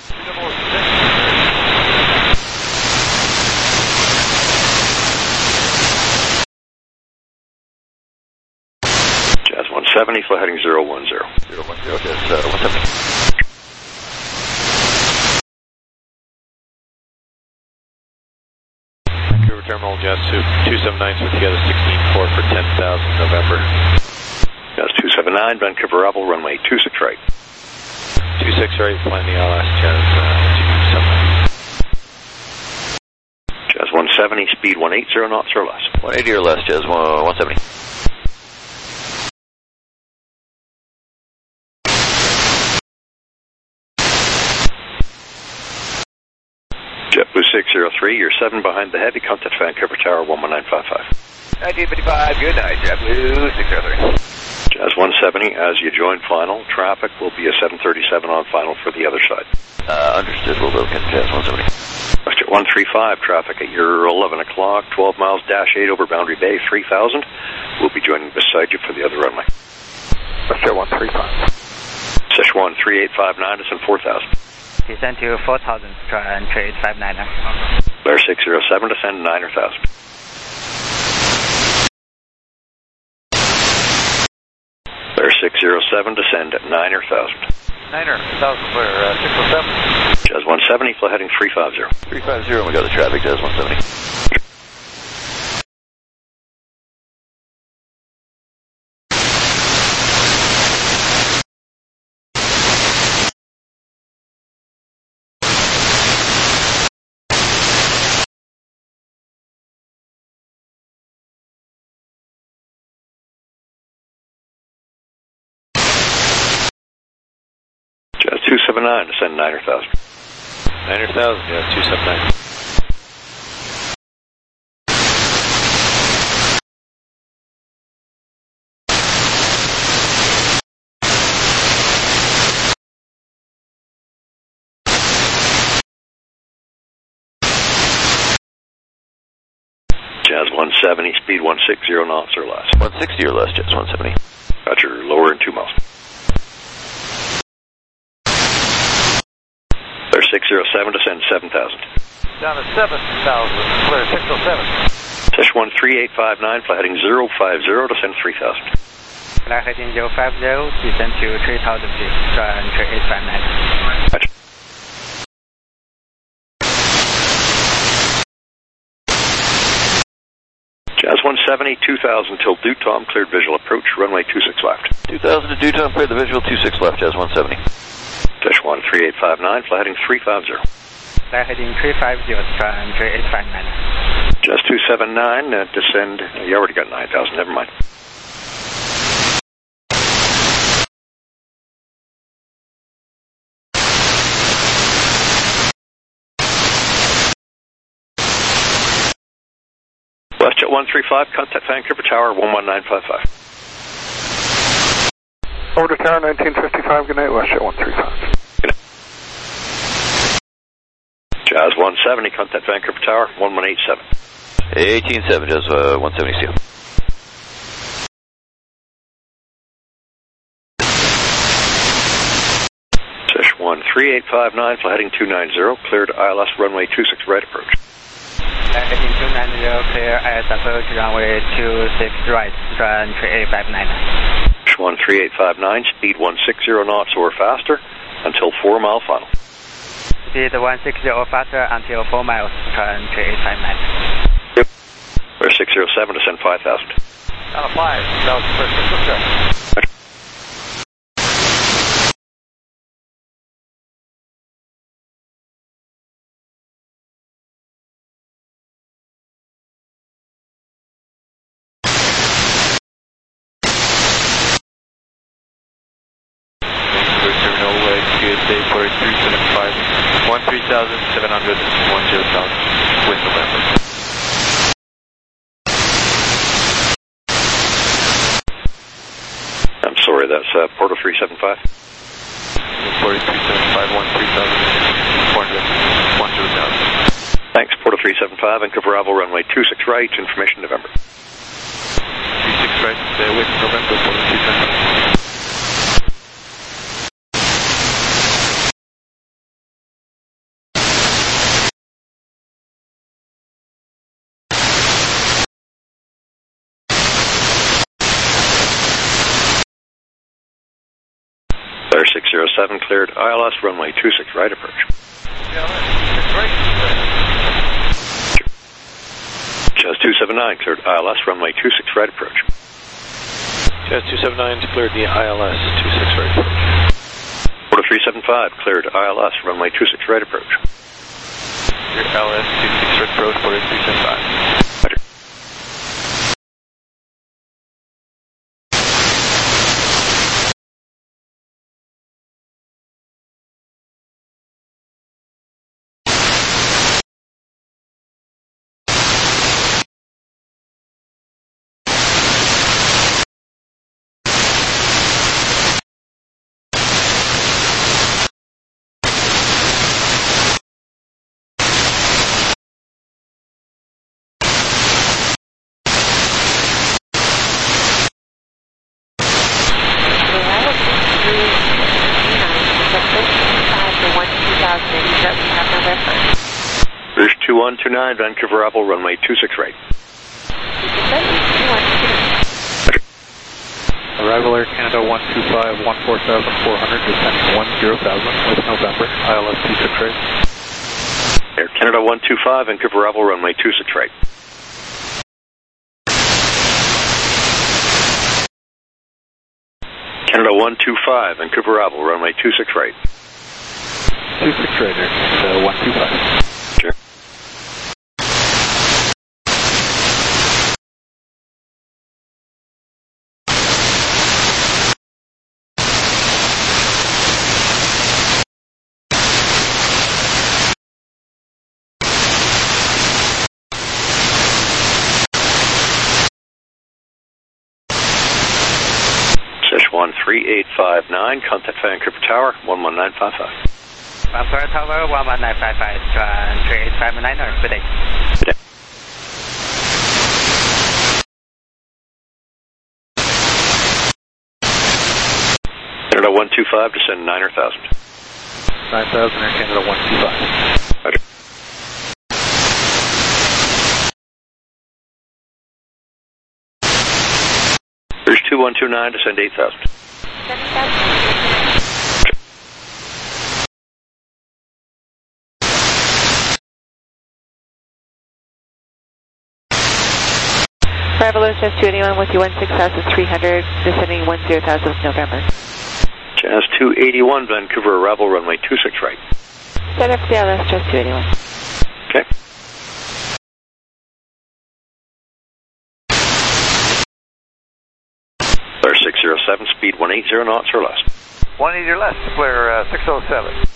Jazz 170, flight heading 010. 010, Jazz 170. Vancouver Terminal, Jazz 279, so together 16-4 for 10,000, November. Jazz 279, Vancouver arrival, runway 26 right. 26 right, flying the ILS, Jazz 279. Jazz 170, speed 180 knots or less. 180 or less, Jazz 170. JetBlue 603, you're 7 behind the heavy, contact Vancouver Tower 11955. 1955, good night, JetBlue 603. Jazz 170, as you join final, traffic will be a 737 on final for the other side. Understood, we'll look at Jazz 170. WestJet 135, traffic at your 11 o'clock, 12 miles, dash 8 over Boundary Bay, 3000. We'll be joining beside you for the other runway. WestJet 135. Szechuan 3859, descend 4000. Descend to 4,000, turn 3859er. Blair 607, descend 9000. Blair 607, descend at 9000. 9000, clear, 607. Jazz 170, flight heading 350. 350, we got the traffic, Jazz 170. Jazz 279, descend 9000. 90,000, Jazz 279. 170, speed 160 knots or less. 160 or less, Jets 170. Roger, lower in 2 miles. Clear 607, descend 7,000. Down to 7,000, clear 607. Session 13859, fly heading 050, descend 3,000. Fly heading 050, descend to 3,000 feet, run 3859. Roger. Jazz 170, 2,000 till due time, cleared visual approach, runway 26 left. 2,000 to due time, clear the visual, 26 left, Jazz 170. Dash 13859, fly heading 350. Fly heading 350, run 3859. Jazz 279, descend, you already got 9,000, never mind. WestJet 135, contact Vancouver Tower 11955. Over to Tower 1955, good night, WestJet 135. Good night. Jazz 170, contact Vancouver Tower 1187. 187, Jazz 170, see you. Session 13859, fly heading 290, cleared ILS runway 26 right approach. Heading 290, clear IS approach, runway 26 right, run 3859. 13859, speed 160 knots or faster until 4 mile final. Speed 160 or faster until 4 miles, turn 3859. Yep. Clear 607, descend 5,000. Down to 5, that was clear 607. USA 4375, 13,700, 10,000, with November. I'm sorry, that's Portal 375. 4375, 13,400, 10,000. Thanks, Portal 375, Vancouver Oval, runway 26 right, information November. 26 right, with November, Portal 375. Clear 607, cleared ILS runway 26 right approach. Jazz 279, cleared ILS runway 26 right approach. Jazz 279, cleared the ILS 26 right approach. Portal 375, cleared ILS runway 26 right approach. Cleared ILS 26 right approach, Portal 375. Roger. Rouge 2129, Vancouver Oval, runway 26 right. Arrival Air Canada 125, 14,400, descending 10,000 with November, ILS 26 right. Air Canada 125, Vancouver Oval, runway 26 right. Canada 125, Vancouver Oval, runway 26 right. 26 right, Air Canada 125. Sure. Session 13859, contact Vancouver Tower 11955. Vancouver Tower 11955, 3859, good day. Good day. Canada 125, descend 9 or 1,000. 9,000, Air Canada 125. Roger. There's 2129, descend 8,000. 7,000. Travelers, just 281 with you, 16,300, descending 10,000 with November. Jazz 281, Vancouver arrival, runway 26 right. Center for DLS, just 281. Okay. Flare 607, speed 180 knots or less. 180 or less, Flare 607.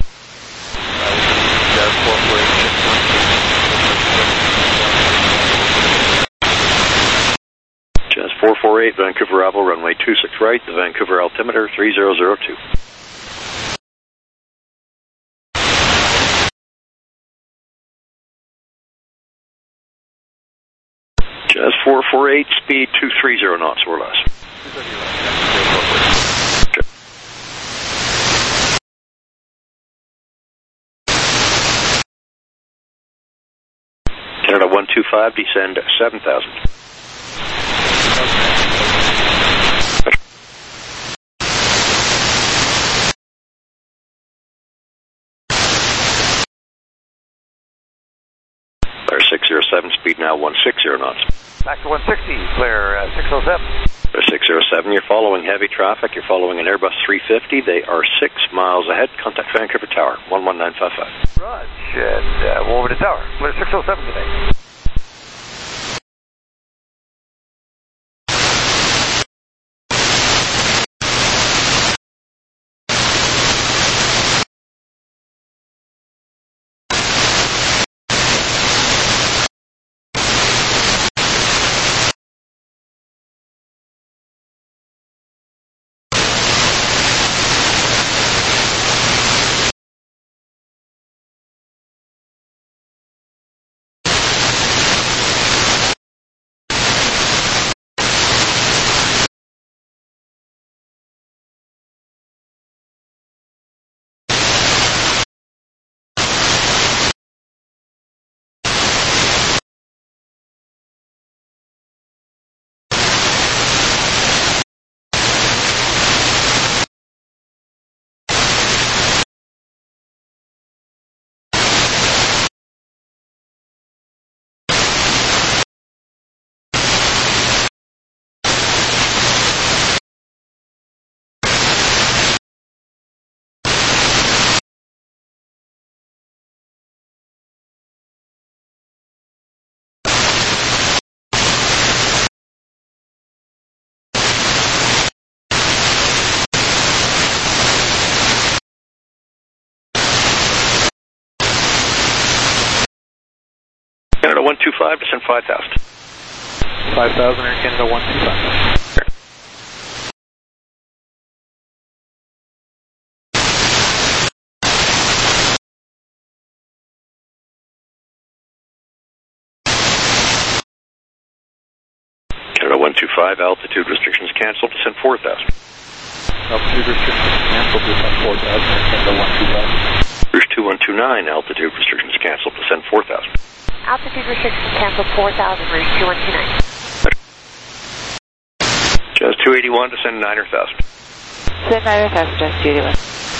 Jazz 448, Vancouver arrival, runway 26 right, the Vancouver altimeter 3002. Jazz 448, speed 230 knots or less. Okay. Canada 125, descend 7,000. Flare 607, speed now 160 knots. Back to 160, Flare 607. Flare 607, you're following heavy traffic. You're following an Airbus 350. They are 6 miles ahead. Contact Vancouver Tower, 11955. Roger, and we'll over to Tower. Flare 607 today. Canada 125, descend 5,000. 5,000, Air Canada 125. Canada 125, altitude restrictions canceled, descend 4,000. Altitude restrictions canceled, descend 4,000, Air Canada 125. Rouge 2129, altitude restrictions canceled, descend 4,000. Altitude restrictions canceled, 4,000, Rouge 2129. Jazz 281, descend 9 or 1,000. Send 9 or 1,000, just 281.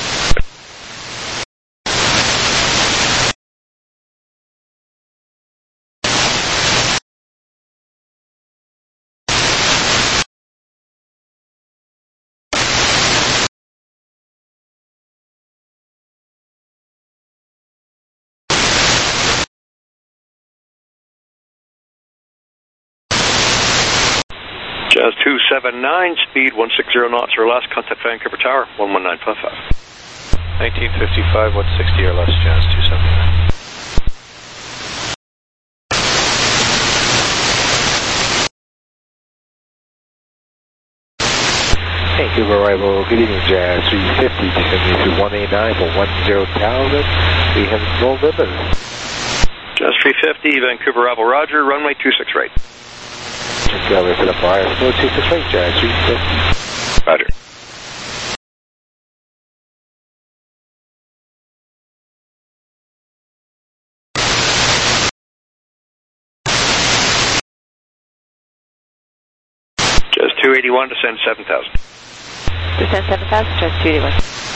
Jazz 279, speed 160 knots or less, contact Vancouver Tower, 11955. 1955, 160 or less, Jazz 279. Vancouver arrival, good evening, Jazz 350, descending to 189 for 10,000. We have November. Jazz 350, Vancouver arrival, roger, runway 26 right. Let's go over to the fire, 26 right, Jazz 350. Roger. 281, descend 7,000. Descend 7,000, Jazz 281.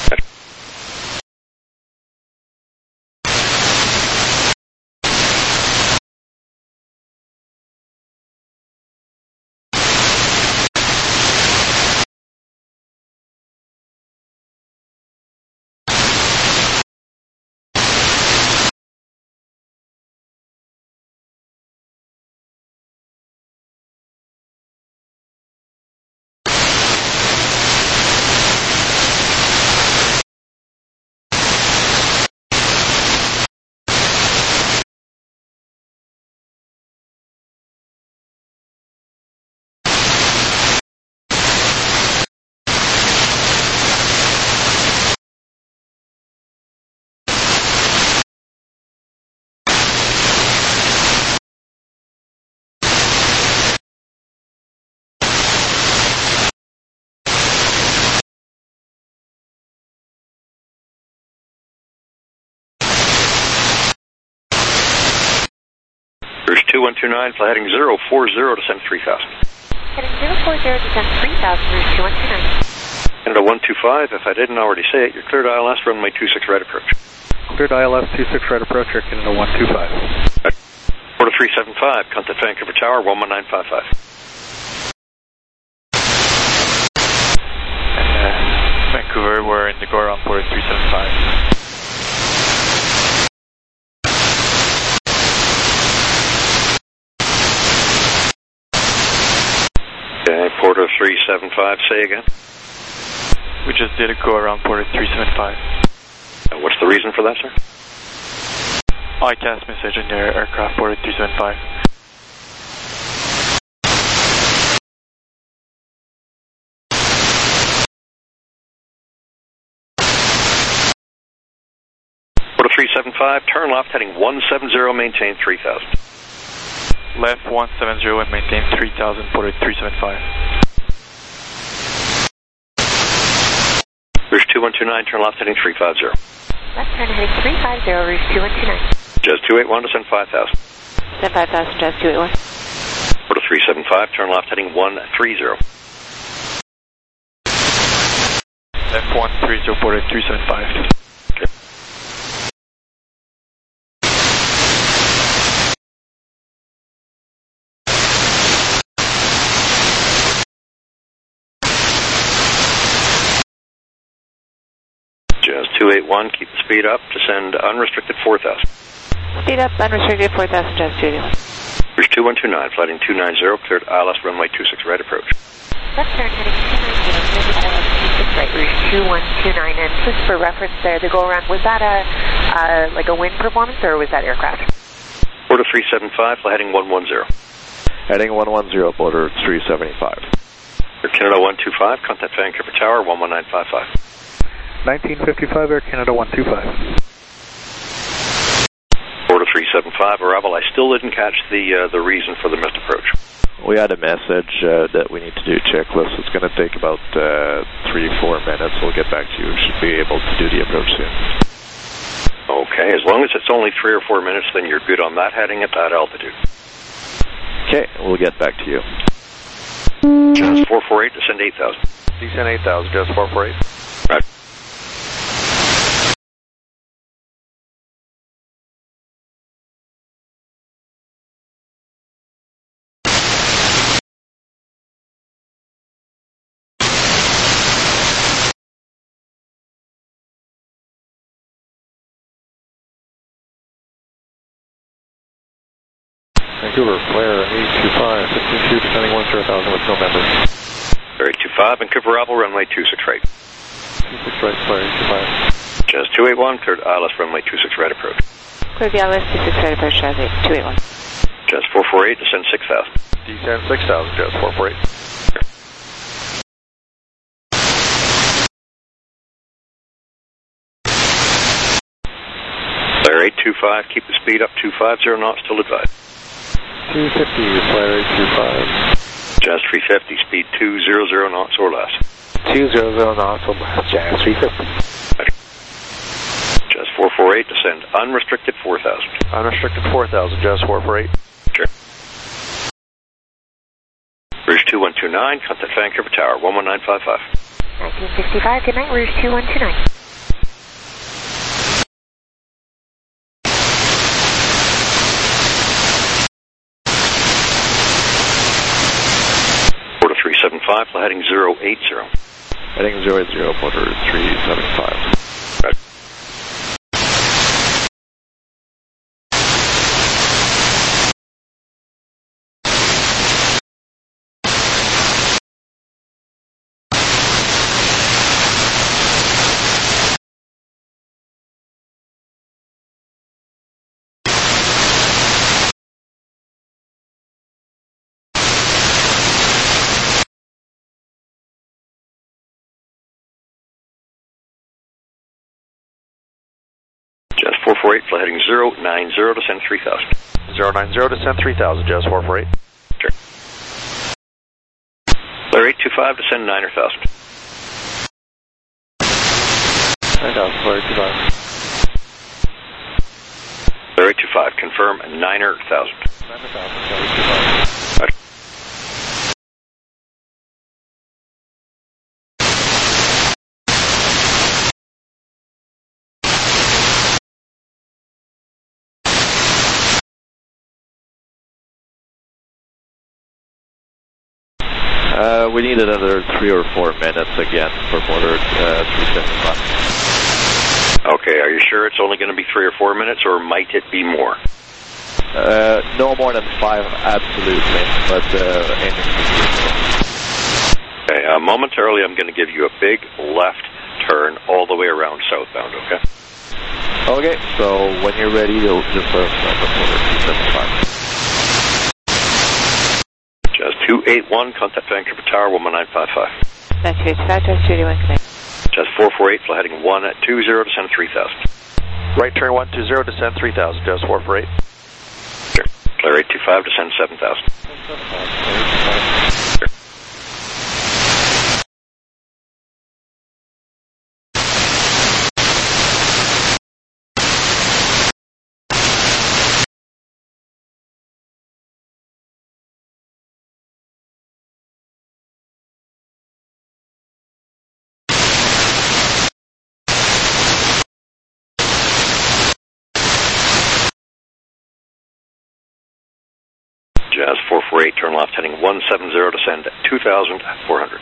Rouge 2129, fly heading 040, descend 3,000. Heading 040, descend 3,000, Rouge 2129. Canada 125, if I didn't already say it, you're cleared ILS, runway 26 right approach. Cleared ILS 26 right approach, Air Canada 125. Port of 375, contact Vancouver Tower, 11955. And Vancouver, we're in the go around port 375. Okay, Port of 375, say again. We just did a go around port 375. What's the reason for that, sir? ICAS message in your aircraft port 375. Port of 375, turn left heading 170, maintain 3,000. Left 170 and maintain 3000, port 375. Rouge 2129, turn left heading 350. Left turn heading 350, Rouge 2129. Jazz 281, descend 5,000. Descend 5,000, Jazz 281. Port of 375, turn left heading 130. Left 130, port 375. Jazz 281, keep the speed up, descend unrestricted 4,000. Speed up, unrestricted 4,000, Jazz 281. Rouge 2129, flighting 290, cleared ILS, runway 26 right approach. Left turn heading 290, cleared ILS 26 right, Rouge 2129. And just for reference there, the go-around, was that like a wind performance, or was that aircraft? Port of 375, fly heading 110. Heading 110, border 375. Air Canada 125, contact Vancouver Tower, 11955. 1955, Air Canada 125. Port of 375, arrival. I still didn't catch the reason for the missed approach. We had a message that we need to do checklist. It's going to take about 3-4 minutes. We'll get back to you. We should be able to do the approach soon. Okay, as long as it's only 3 or 4 minutes, then you're good on that heading at that altitude. Okay, we'll get back to you. Jazz 448, descend 8,000. Descend 8,000, Jazz 448. Right. Vancouver, flare 825, 15-2, descending 10,000 with November. Flare 825, Vancouver, arrival, runway 26 right. 26 right, flare 825. Jazz 281, cleared ILS, runway 26 right approach. Cleared the ILS 26 right approach, Jazz 281. Jazz 448, descend 6,000. Descend 6,000, Jazz 448. Flare 825, keep the speed up, 250 knots till advised. 250, flare 825. Jazz 350, speed 200 knots or less. 200 knots or less, Jazz 350. Jazz 448, descend unrestricted 4,000. Unrestricted 4,000, Jazz 448. Sure. Rouge 2129, contact Vancouver Tower, 11955. 1965, good night, Rouge 2129. Fly heading 080. Heading 080, Porter 375. Right. Jazz 448, fly heading 090, descend 3000. 090, descend 3000, Jazz 448. Sure. Flare 825, descend 9000. 9000, flare 825. Flare 825, confirm 9000. 9000, flare 825. Right. We need another 3 or 4 minutes again for Porter 375. Okay, are you sure it's only going to be 3 or 4 minutes, or might it be more? No more than 5, absolutely, but Okay, momentarily I'm going to give you a big left turn all the way around southbound, okay? Okay, so when you're ready, you'll just let us know for Porter 375. Jazz 281, contact Vancouver Tower, 11955. 1985, Jazz 281, connect. Jazz 448, fly heading 120, descend 3000. Right turn 120, descend 3000, Jazz 448. Sure. Flare 825, descend 7000. Sure. Jazz 448, turn left, heading 170, descend 2,400.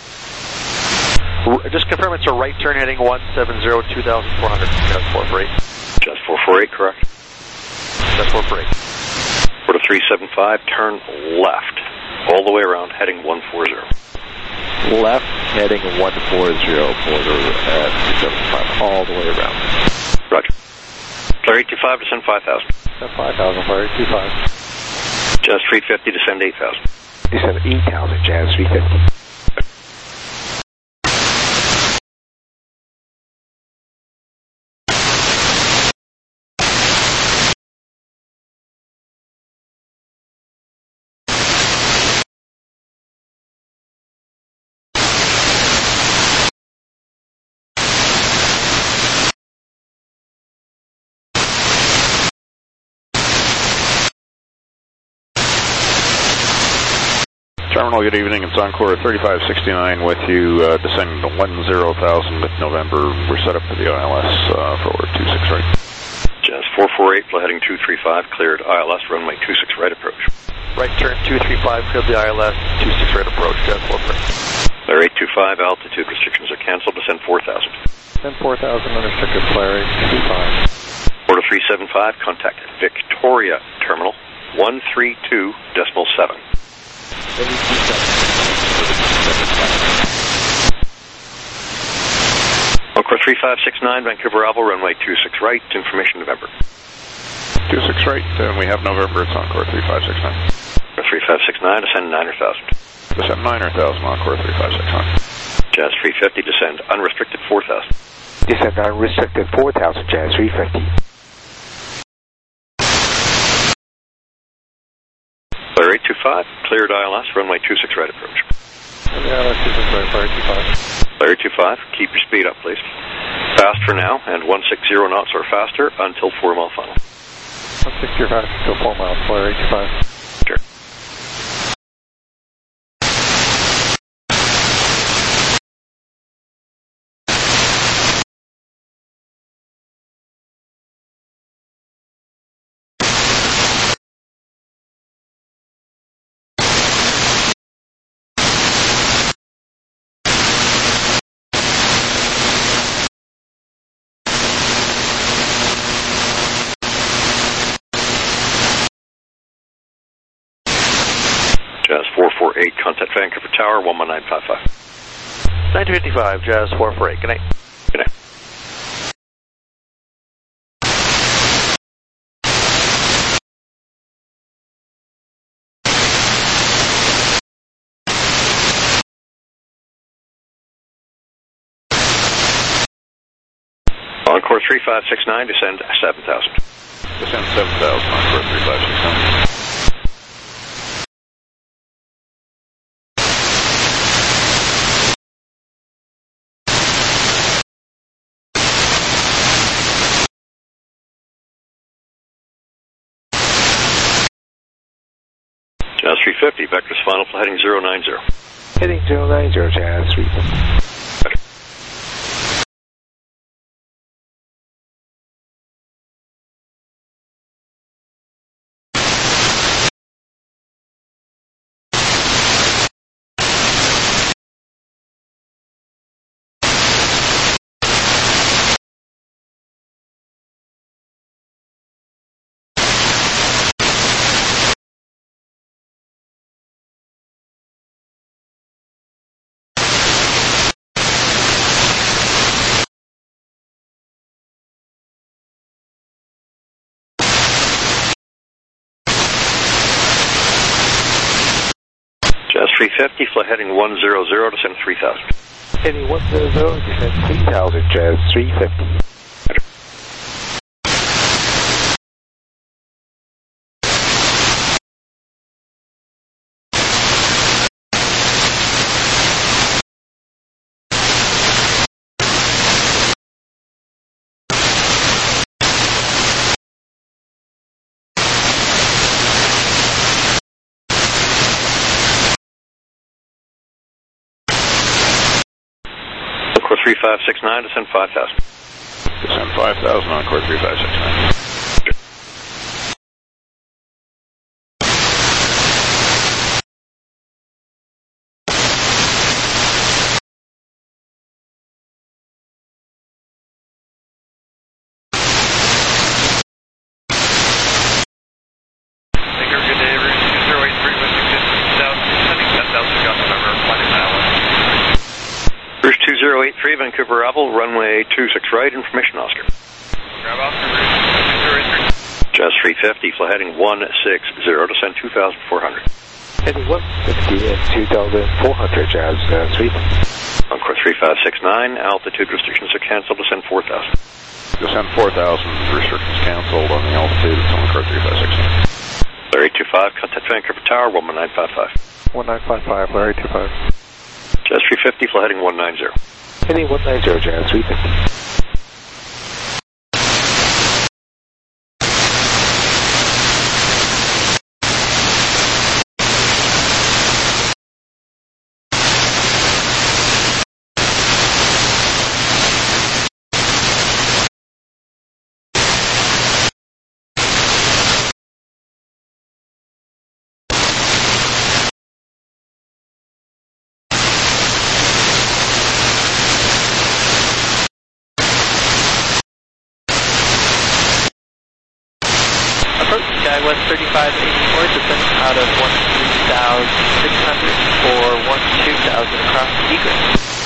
Just confirm it's a right turn heading 170, 2,400, Jazz 448. Jazz 448, correct. Jazz 448. Porter 375, turn left, all the way around, heading 140. Left, heading 140, Porter 375, all the way around. Roger. Flare 825, descend 5,000. Descend 5,000, flare 825. Jazz 350, descend 8,000. Descend 8,000, Jazz 350. Terminal, good evening. It's Encore 3569 with you, descending to 10,000 November. We're set up for the ILS, forward 26 right. Jazz 448, fly heading 235, cleared ILS, runway 26 right approach. Right turn 235, cleared the ILS, 26 right approach, Jazz 448. Flare 825, altitude restrictions are canceled, descend 4,000. Descend 4,000, unrestricted, flare 825. Porter 375, contact Victoria Terminal, 132.7. Encore 3569, Vancouver Oval, runway 26 right, information November. 26 right, and we have November, it's Encore 3569. 3569, descend 9,000. Descend 9,000, Encore 3569. Jazz 350, descend unrestricted 4,000. Descend unrestricted 4,000, Jazz 350. Flare 825, cleared ILS, runway 26 right approach. ILS 26 right, flare 825. Flare 825, keep your speed up, please. Fast for now, and 160 knots or faster until 4 mile final. 160 or faster until 4 miles, flare 825. Sure. contact Vancouver Tower, 11955. 955, Jazz 448. Good night. Good night. Encore 3569, descend 7000. Descend 7000, Encore 3569. Jazz 350, vectors final for heading 090. Heading 090, Jazz 350. Jazz 350, flight heading 100, descend 3000. Heading 100, descend 3000, Jazz 350. Encore 3569, descend 5000. Descend 5000, Encore 3569. Cruise 2083, Vancouver Oval, runway 26 right, information Oscar. Jazz 350, flight heading 160, descend 2400. Heading 160 and 2400, Jazz 350. Encore 3569, altitude restrictions are canceled, descend 4000. Descend 4000, restrictions canceled on the altitude, it's Encore 3569. Larry 25, contact Vancouver Tower, 11955. 1955, Larry 25. Jazz 350, flight heading 190. Heading 190, Jazz 350. Skywest 3584, descending out of 13,600 for 12,000 across Egret.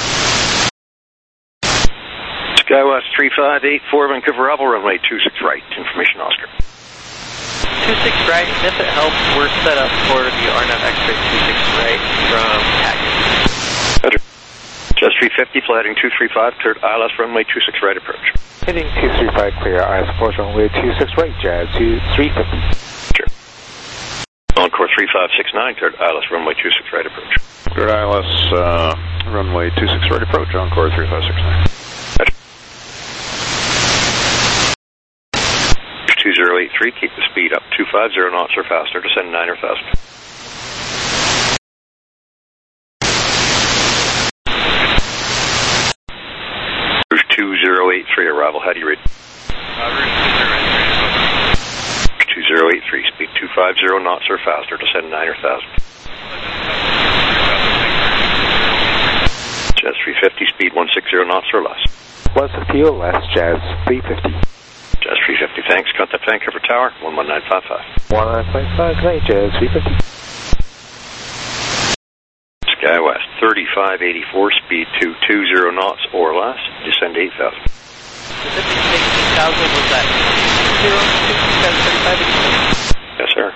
Skywest 3584, Vancouver Oval, runway 26 right, information Oscar. 26 right, and if it helps, we're set up for the RNAV X-ray 26 right from Hackett. Jazz 350, flight heading 235, cleared ILS, runway 26 right approach. Heading 235, clear ILS approach runway 26 right, Jazz 350. Sure. Encore 3569, cleared ILS, runway 26 right approach. Cleared ILS, runway 26 right approach, Encore 3569. 2083, keep the speed up 250 knots or faster, descend 9 or faster. Cruise 2083, arrival, how do you read? 2083, speed 250 knots or faster, descend 9 or faster. Jazz 350, speed 160 knots or less. 160 or less, Jazz 350. Jazz 350, thanks. Contact Vancouver Tower, 11955. 1955, Jazz 350. 3584, speed to 20 knots or less, descend to 8,000. Pacific 18,000, was that 02, 3584? Yes, sir.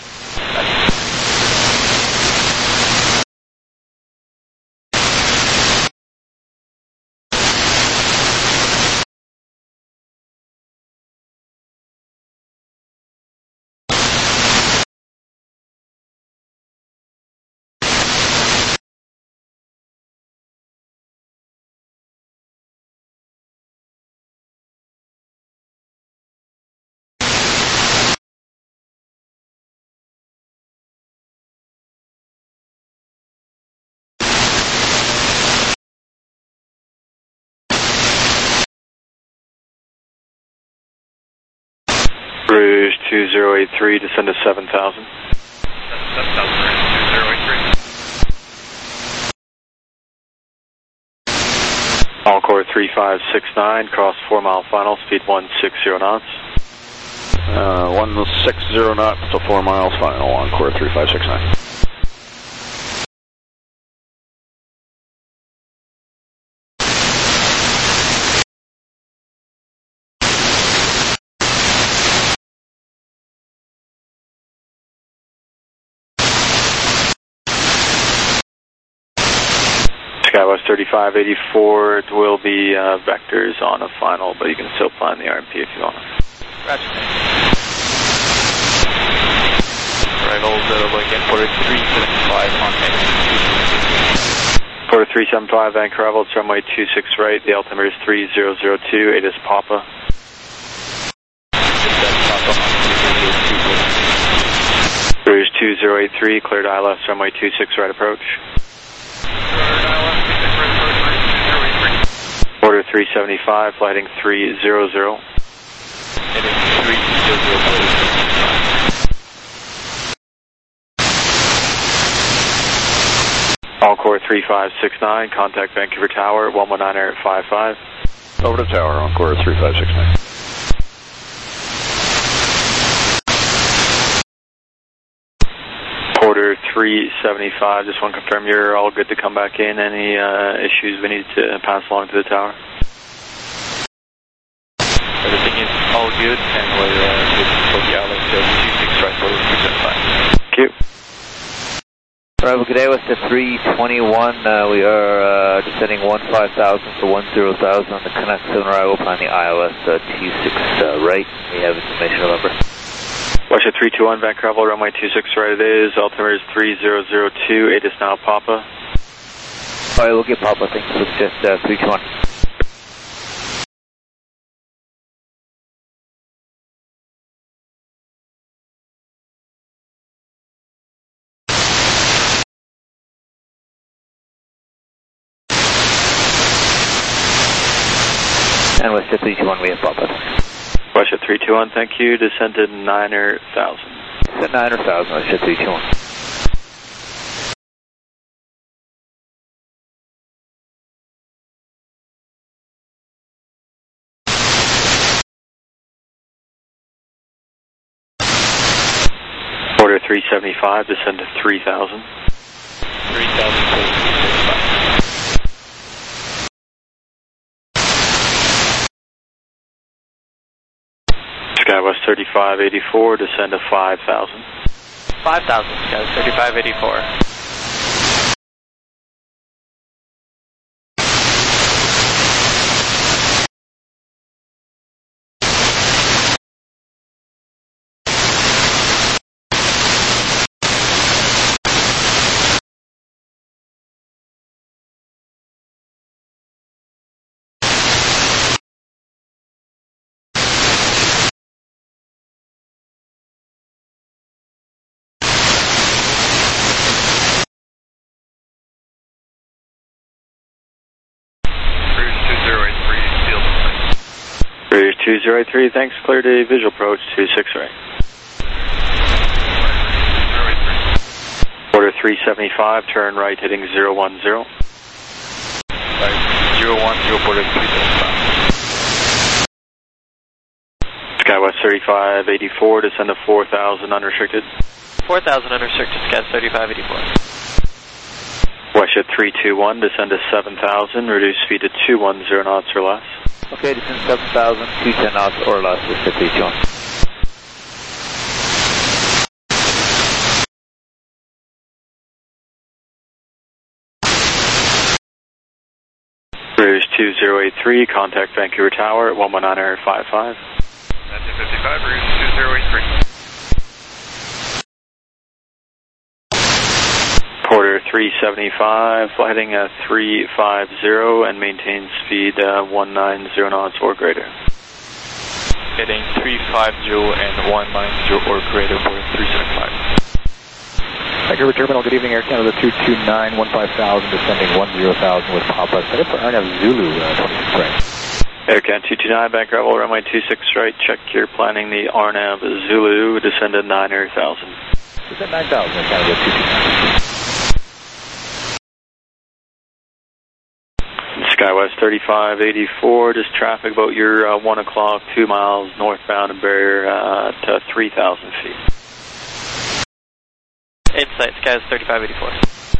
Rouge 2083, descend to 7,000. 7,000, 2083. Encore 3569, cross 4 mile final, speed 160 knots. 160 knots to 4 miles final, Encore 3569. Skywest 3584, it will be vectors on a final, but you can still plan the RMP if you want. Roger. Arrivals again, Porter 375 on Porter 375, Vancouver, arrival, it's runway 26 right, the altimeter is 3002, ATIS Papa. Rouge 2083, cleared ILS, runway 26 right approach. Porter 375, flighting 300. It is 300. Encore 3569, contact Vancouver Tower, 119.55. Over to Tower, Encore 3569. Porter 375, just want to confirm you're all good to come back in. Any issues we need to pass along to the tower? Everything is all good, and we're good for the island 26 right, Porter 375. Thank you. Arrival good day, West at 321. We are descending 15,000 for 10,000 on the Canuck 7 arrival upon the ILS T6 right. We have information number. Russia 321, Vancouver, runway 26 right it is, altimeter is 3002, ATIS now Papa. Alright, we'll get Papa, thanks, it's just 321. And West at 321, we have Papa. Russia 321, thank you. Descend to 9,000. Descend 9,000, Russia 321. Porter 375, descend to 3,000. 3,000. Skywest 3584, descend to 5,000. 5,000, Skywest 3584. Rouge 2083, thanks, clear to visual approach 26 right. Porter 375, turn right heading 010. Right, 010, Porter 375. Skywest 3584, descend to 4,000 unrestricted. 4,000 unrestricted, Skywest 3584. WestJet 321, descend to 7,000, reduce speed to 210 knots or less. Okay, descend 7,000, 210 knots or less, WestJet 321. Rouge 2083, contact Vancouver Tower at 119.55. 1955, Rouge 2083. Porter 375, heading 350 and maintain speed 190 knots or greater. Heading 350 and 190 or greater for 375. Vancouver Terminal, good evening, Air Canada 229, 15,000, descending 10,000 with Papa. Set up for Arnav Zulu, 26 right. Air Canada 229, bank level, runway 26 right, check you're planning the Arnav Zulu, descend to 9,000. Descend 9,000, Air Canada 229. SkyWest 3584, just traffic about your 1 o'clock, 2 miles northbound and barrier to 3,000 feet. Insight, SkyWest 3584.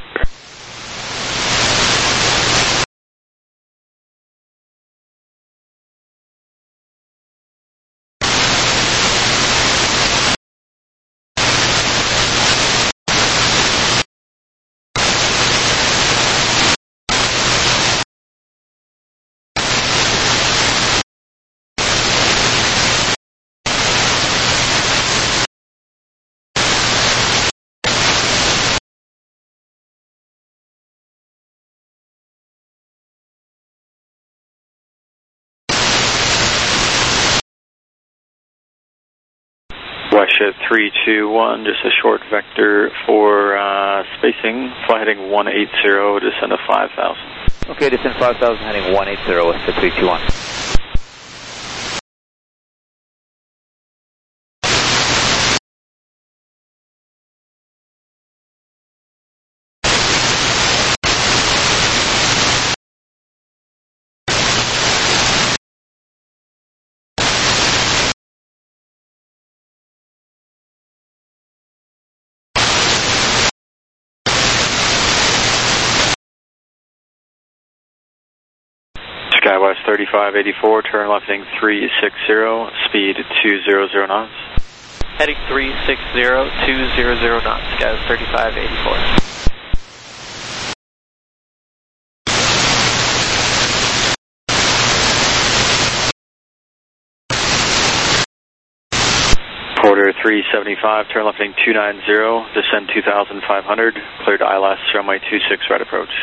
WestJet 321, just a short vector for spacing, fly heading 180, descend to 5,000. Okay, descend 5,000, heading 180, WestJet 321. SkyWest 3584, turn left heading 360, speed 200 knots. Heading 360, 200 knots, SkyWest 3584. Porter 375, turn left heading 290, descend 2,500, cleared ILS, runway 26 right approach.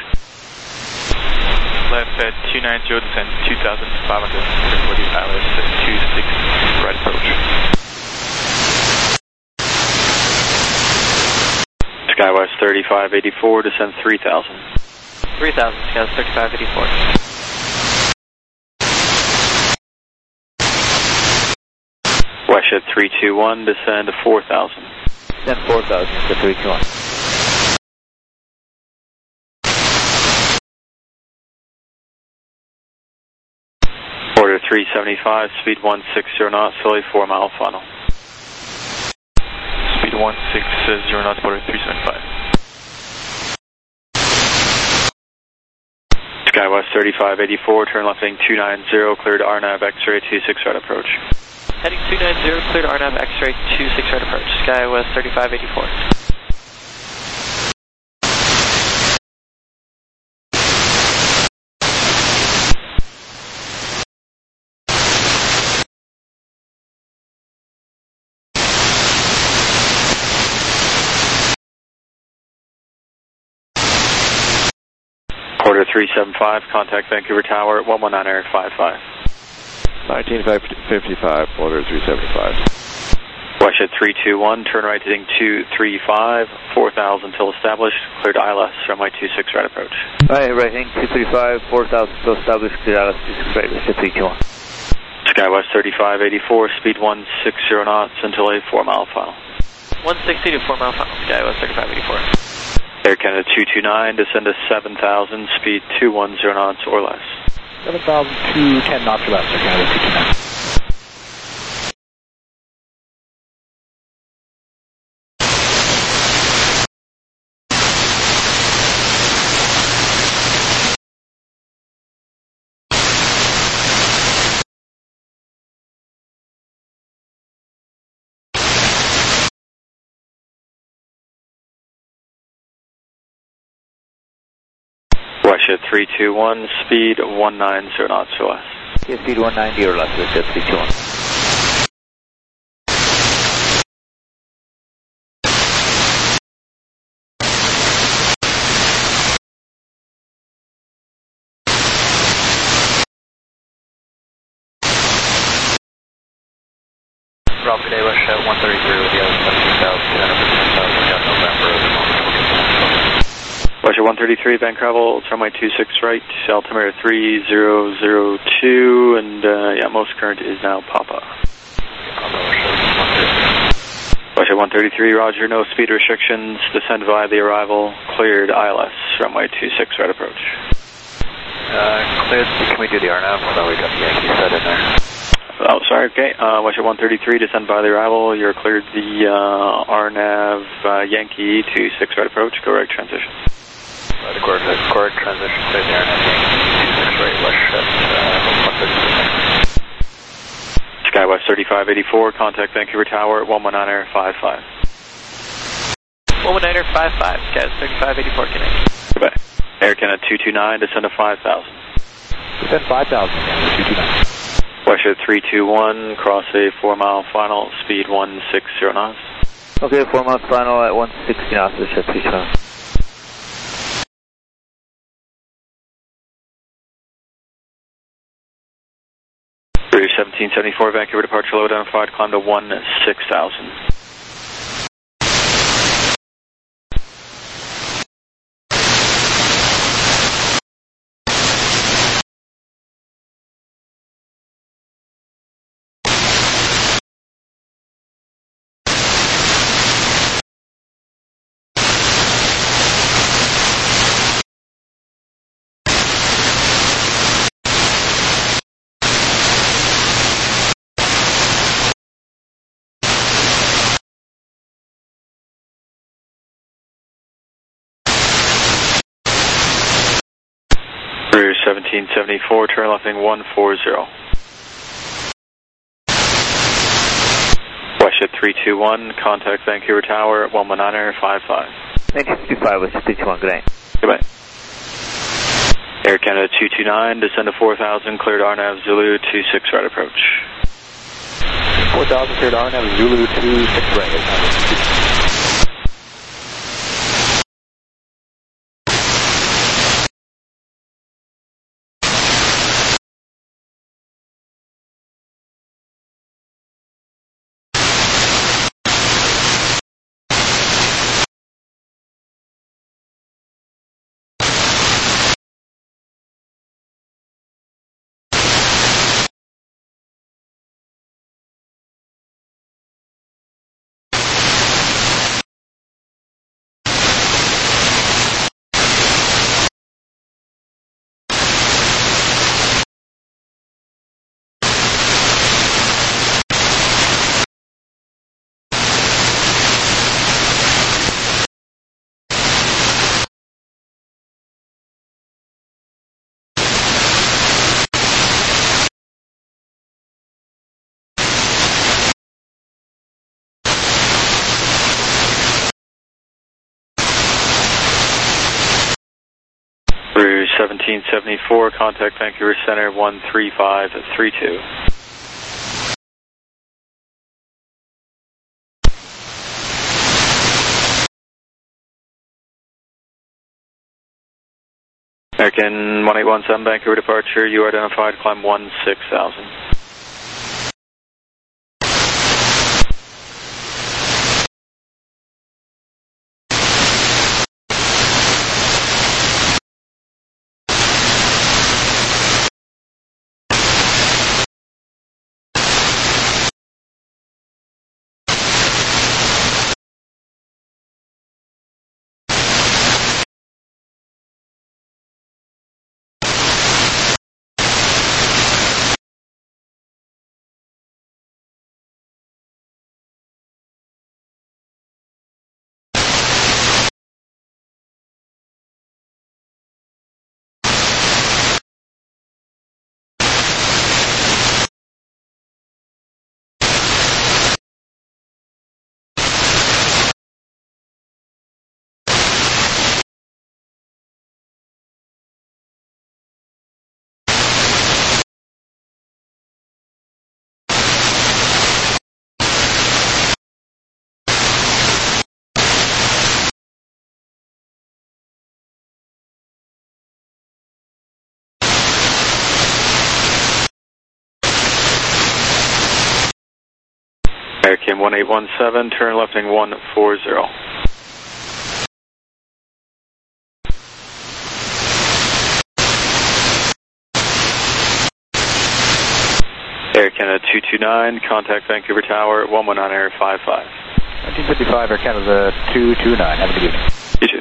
Left at 290, descend 2,500, for the ILS at 26 right approach. SkyWest 3584, descend 3,000. 3,000, SkyWest 3584. WestJet 321, descend 4,000. Descend 4,000, to 321. Porter 375, speed 160 knots, Philly 4 mile final. Speed 160 knots, Porter 375. SkyWest 3584, turn left heading 290, cleared RNAV X-ray 26 right approach. Heading 290, cleared RNAV X-ray 26 right approach, SkyWest 3584. Porter 375, contact Vancouver Tower at 119.55. 1955, Porter 375. WestJet 321, turn right heading 235, 4,000 till established, cleared ILS, runway 26 right approach. Right heading 235, 4,000 till established, cleared ILS 26 right, WestJet 321. SkyWest 3584, speed 160 knots until a 4 mile final. 160 to 4 mile final, SkyWest 3584. Air Canada 229, descend to 7,000, speed 210 knots or less. 7,210 knots or less, Air Canada 229. at 321, speed 190 knots or less. Okay, speed 190 or less, Wish at 321. Rob, good day, Wish at 133 with you, 17,200 we got November at the moment. Wish at 133, bank travel, runway 26 right, altimeter 3002, and yeah, most current is now Papa. Wish at 133, roger, no speed restrictions, descend via the arrival, cleared ILS, runway 26 right approach. Cleared, can we do the RNAV? Although we got the Yankee set in there. Oh, sorry, okay. Wish at 133, descend by the arrival. You're cleared the RNAV Yankee 26 right approach. Go right transition. The correct transition, stay the RNAV Yankee 26 right, Wish at 133. SkyWest 3584, contact Vancouver Tower at 119er 55. 119er 55, SkyWest 3584, Canadian. Goodbye. Air Canada 229, descend to 5,000. Descend 5,000, Canada 229. Wish at 321, cross a 4-mile final, speed 160 knots. Okay, 4 miles final at 160 knots, Wish at 321. British 1774, Vancouver departure low identified, climb to 16,000. British 1774, turn left wing 140. Wish at 321, contact Vancouver Tower at 119er 55. 1955, Wish at 321, good night. Goodbye. Air Canada 229, descend to 4,000, cleared RNAV Zulu 26 right approach. 4,000, cleared RNAV Zulu 26 right. British 1774, contact Vancouver Center 13532. American 1817, Vancouver departure, you identified, climb 16,000. American 1817, turn left heading 140. Air Canada 229, contact Vancouver Tower, 119 Air 55. 1955, Air Canada 229, have a good evening. You too.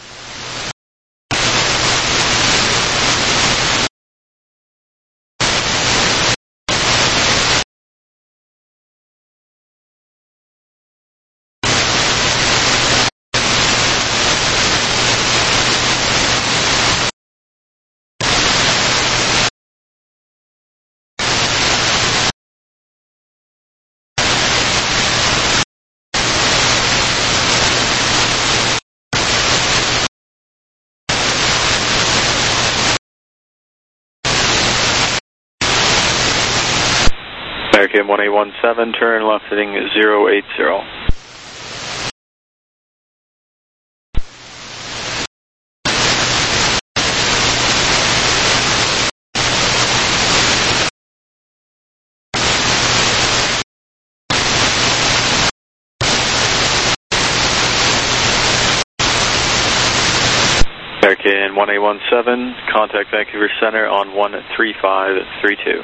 American 1817, turn left heading 080. American 1817, contact Vancouver Center on 13532.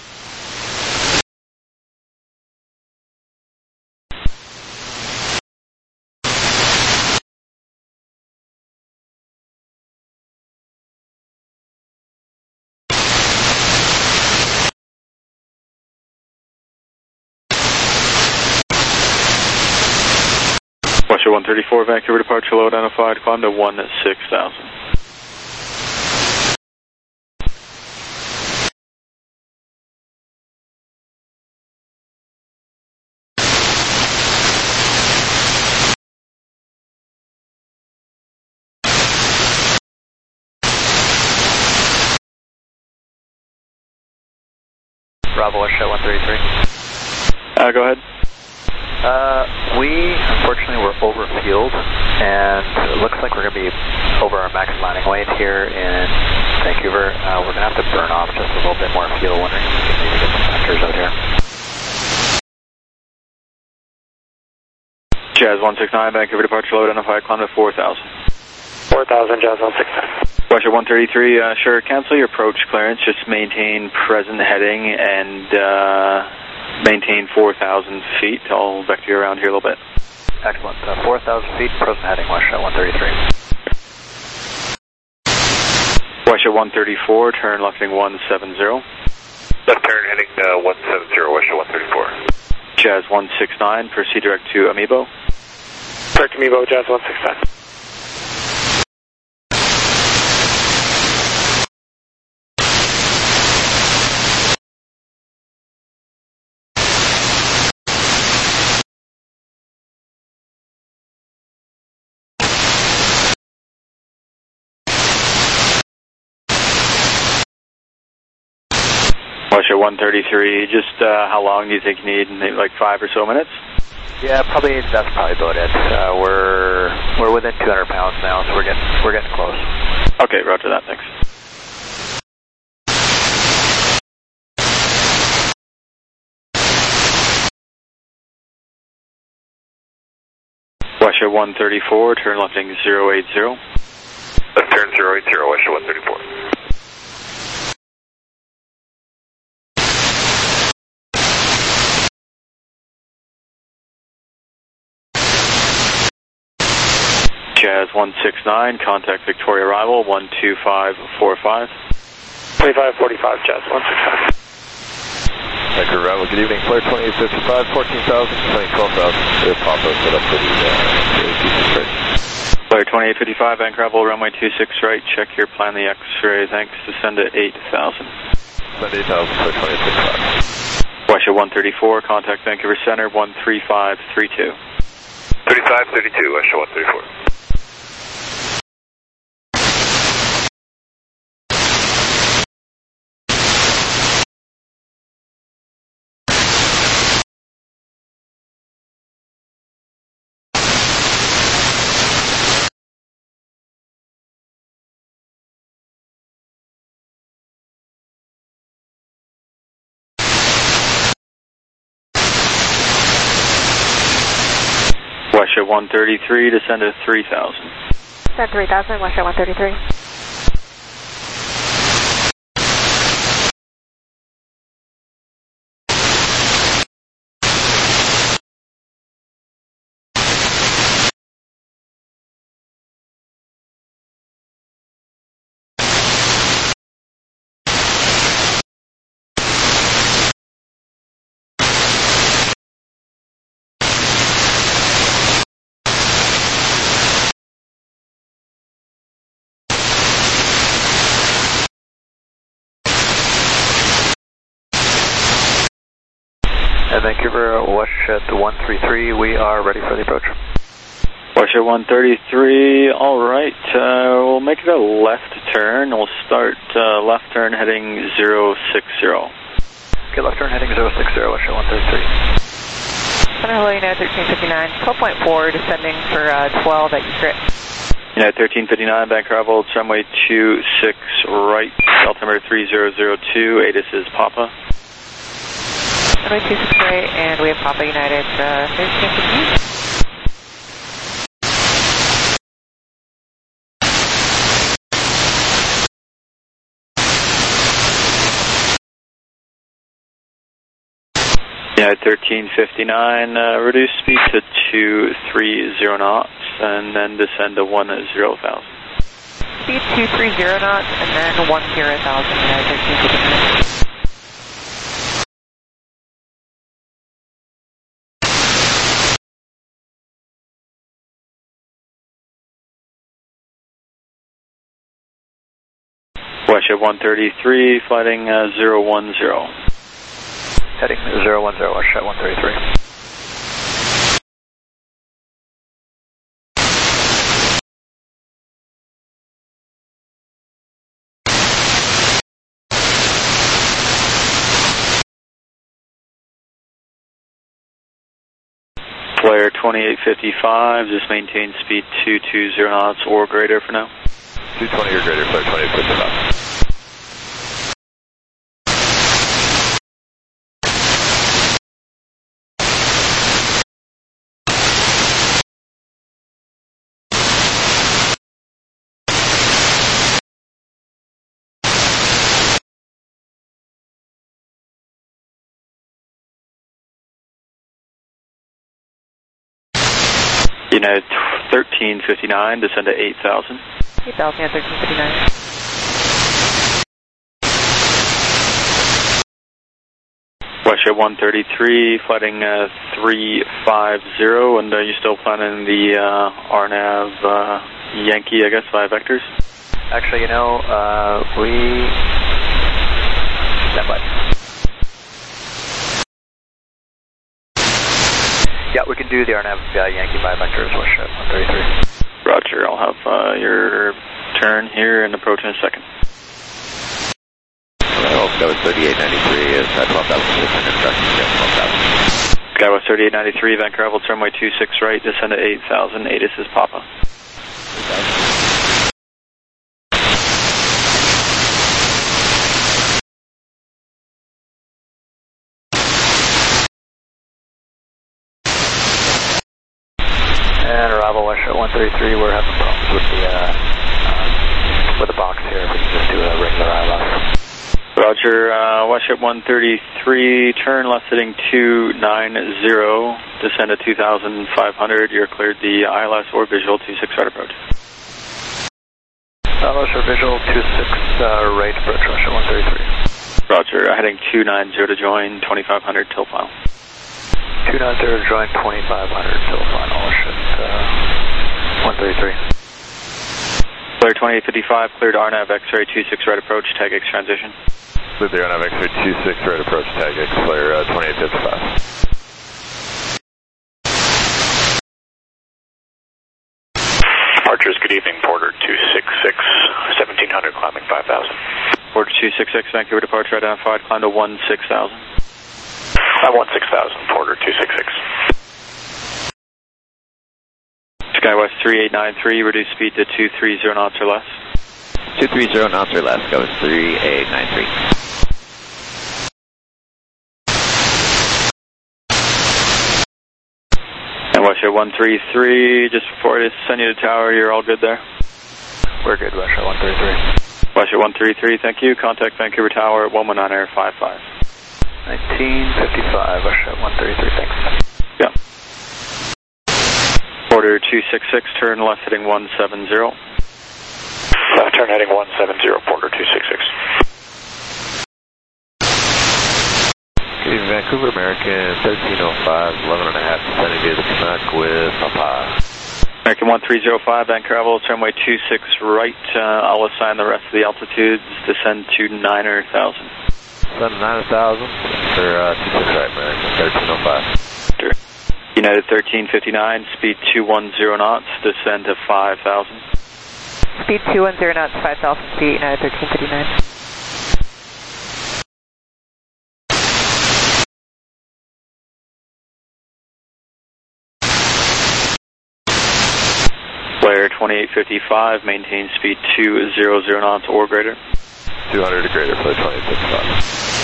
Western 134, Vancouver departure low identified, climb to 16,000. Bravo, West 133. Go ahead. We unfortunately were overfueled, and it looks like we're going to be over our max landing weight here in Vancouver. We're going to have to burn off just a little bit more fuel. Wondering if we can maybe get some vectors out here. Jazz 169, Vancouver departure low identified, climb to 4,000. 4,000, Jazz 169. Western 133, sure, cancel your approach clearance, just maintain present heading and maintain 4,000 feet. I'll vector you around here a little bit. Excellent. 4,000 feet, present heading, West 133. West 134, turn left heading 170. Left turn heading 170, West 134. Jazz 169, proceed direct to Amiibo. Direct to Amiibo, Jazz 169. Western 133, just how long do you think you need? Maybe like 5 or so minutes? Yeah, that's probably about it. We're within 200 pounds now, so we're getting close. Okay, roger that, thanks. Western 134, turn left heading 080. Left turn 080, Western 134. Jazz 169, contact Victoria arrival 12545. 2545, Jazz 169. Vancouver arrival, good evening, Flare 2855, 14,000, 12,000. Papa set up for the 26 right. Flare 2855, Vancouver arrival, runway 26 right, check your plan, the X-ray, thanks, descend to 8,000. Descend 8,000, Flare 2855. Western 134, contact Vancouver Center 13532. 3532, Western 134. Westjet 133, descend to 3000. Descend 3000, Westjet 133. Vancouver, Westjet 133, we are ready for the approach. Westjet 133, all right. We'll make it a left turn. We'll start left turn heading 060. Okay, left turn heading 060, Westjet 133. Center Hello, United 1359, 12.4, descending for 12 at Euclid. United 1359, bank travel, runway 26 right, altimeter 3002, ATIS is Papa. Runway 26 right, and we have Papa United 1359. United 1359, reduce speed to 230 knots, and then descend to 10,000. Speed 230 knots, and then 10,000, United 1359. Westjet 133, flighting 010. Heading 010, Westjet 133. Flare 2855, just maintain speed 220 knots or greater for now. 220 or greater, flare 2855. United 1359, descend to 8,000. 8,000, United 1359. Westjet 133, flighting 350, and you still planning the RNAV Yankee, I guess, 5 vectors? Actually, we stand by. Yeah, we can do the RNAV Yankee 5 vectors, Westjet 133. Roger, I'll have your turn here and approach in a second. Skywest 3893 is at 12,600, tracking 12,000. Skywest 3893, Vancouver, runway 26 right, descend to 8,000, ATIS is Papa. And arrival Westjet 133, we're having problems with the box here. If we can just do a regular ILS. Roger, Westjet 133, turn left heading 290, descend to 2,500. You're cleared the ILS or visual 26 right approach. ILS or visual 26 right approach, Westjet 133. Roger, heading 290 to join 2,500 till final. 290 to join 2,500 till final, Westjet 133. Flare 2855, cleared RNAV X-ray 26 right approach, tag X transition. Cleared the RNAV X-ray 26 right approach, tag X, flare 2855. Departures, good evening, Porter 266, 1700, climbing 5,000. Porter 266, Vancouver departure identified, climb to 16,000. 16,000, Porter 266. Skywest 3893, reduce speed to 230 knots or less. 230 knots or less, Skywest 3893. And Russia 133, just before I send you to tower, you're all good there? We're good, Russia 133. Russia 133, thank you. Contact Vancouver Tower at 119 Air 55. 1955, Russia 133, thanks. Yeah. Order 266, turn left heading 170. Turn heading 170, Porter 266. Good evening, Vancouver, American 1305, 11 and a half, descending via the Canuck with Papa. American 1305, Vancouver, Travel, runway 26 right. I'll assign the rest of the altitudes, descend to 9,000. Descend to 9,000, sir, 26 right, American 1305. Sure. United 1359, speed 210 knots, descend to 5,000. Speed 210 knots, 5,000 feet, United 1359. Flare 2855, maintain speed 200 knots or greater. 200 or greater, Flare 2855.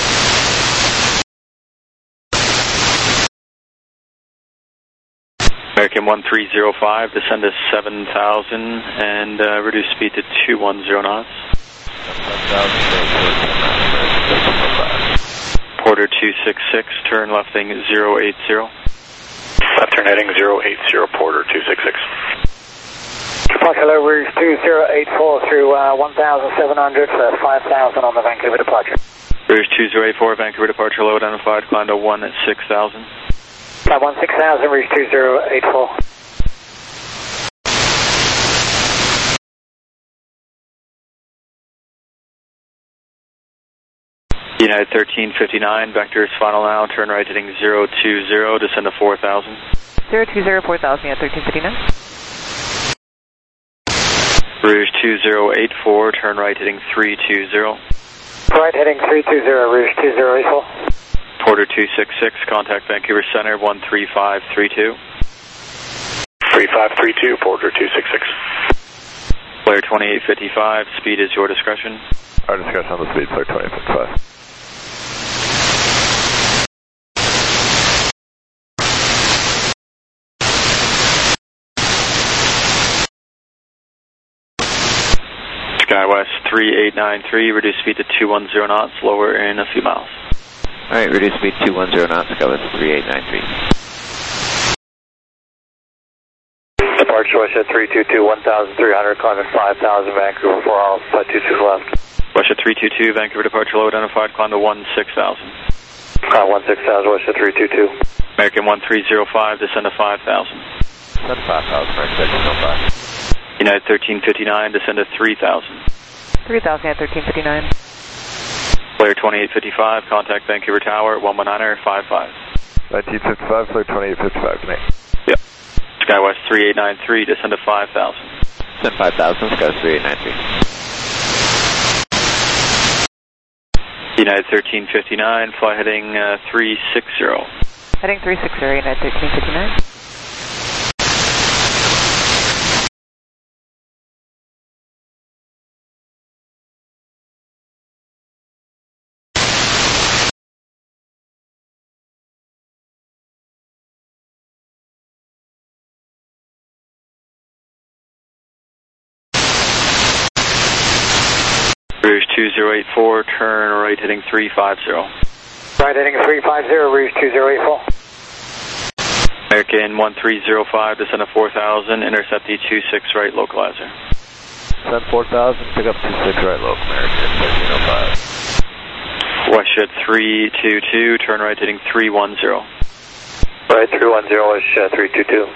American 1305, descend to 7,000 and reduce speed to 210 knots. 7,000, Porter 266, turn left heading 080. Left turn heading 080, Porter 266. Hello, Rouge 2084 through 1,700 for 5,000 on the Vancouver departure. Rouge 2084, Vancouver departure, low identified, climb to 16,000. Climb 16,000, Rouge 2084. United 1359, vector is final now, turn right heading 020, descend to 4,000. 020, 4,000 at 1359. Rouge 2084, turn right heading 320. Right heading 320, Rouge 2084. Porter 266, contact Vancouver Center 13532. 3532, Porter 266. Flare 2855, speed is your discretion. Our discretion on the speed, Flare 2855. SkyWest 3893, reduce speed to 210 knots, lower in a few miles. Alright, reduce speed 210 knots, SkyWest 3893. Departure Russia 322, 1,300, climbing 5,000, Vancouver 4 hours, 26 left. Russia 322, Vancouver departure, low identified, climb to 16,000. 16,000, Russia 322. American 1305, descend to 5,000. Descend to 5,000, American 1305. United 1359, descend to 3,000. 3,000 at 1359. Flare 2855, contact Vancouver Tower at 119 Air 55. 1955, Flare 2855, good night. Yep. SkyWest 3893, descend to 5,000. Descend 5,000, SkyWest 3893. United 1359, fly heading 360. Heading 360, United 1359. Rouge 2084, turn right heading 350. Right heading 350, Rouge 2084. American 1305, descend to 4,000, intercept E26 right localizer. Descend 4,000, pick up 26 right local, American 1305. Russia 322, turn right heading 310. Right 310, Russia 322.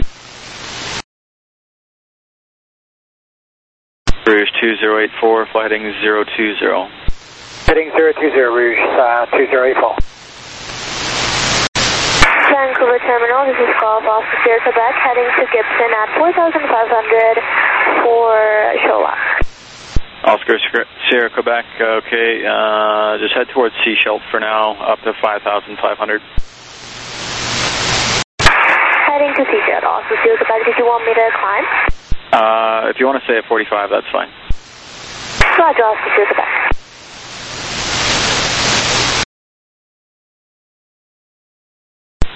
Rouge 2084, fly heading 020. Heading 020, Rouge 2084. Vancouver Terminal, this is Golf Oscar Sierra Quebec, heading to Gibson at 4,500 for Sherlock. Oscar Sierra Quebec, okay, just head towards Seashell for now, up to 5,500. Heading to Seashell, Oscar Sierra Quebec, did you want me to climb? If you want to stay at 45, that's fine. Roger, Oscar Sierra Quebec.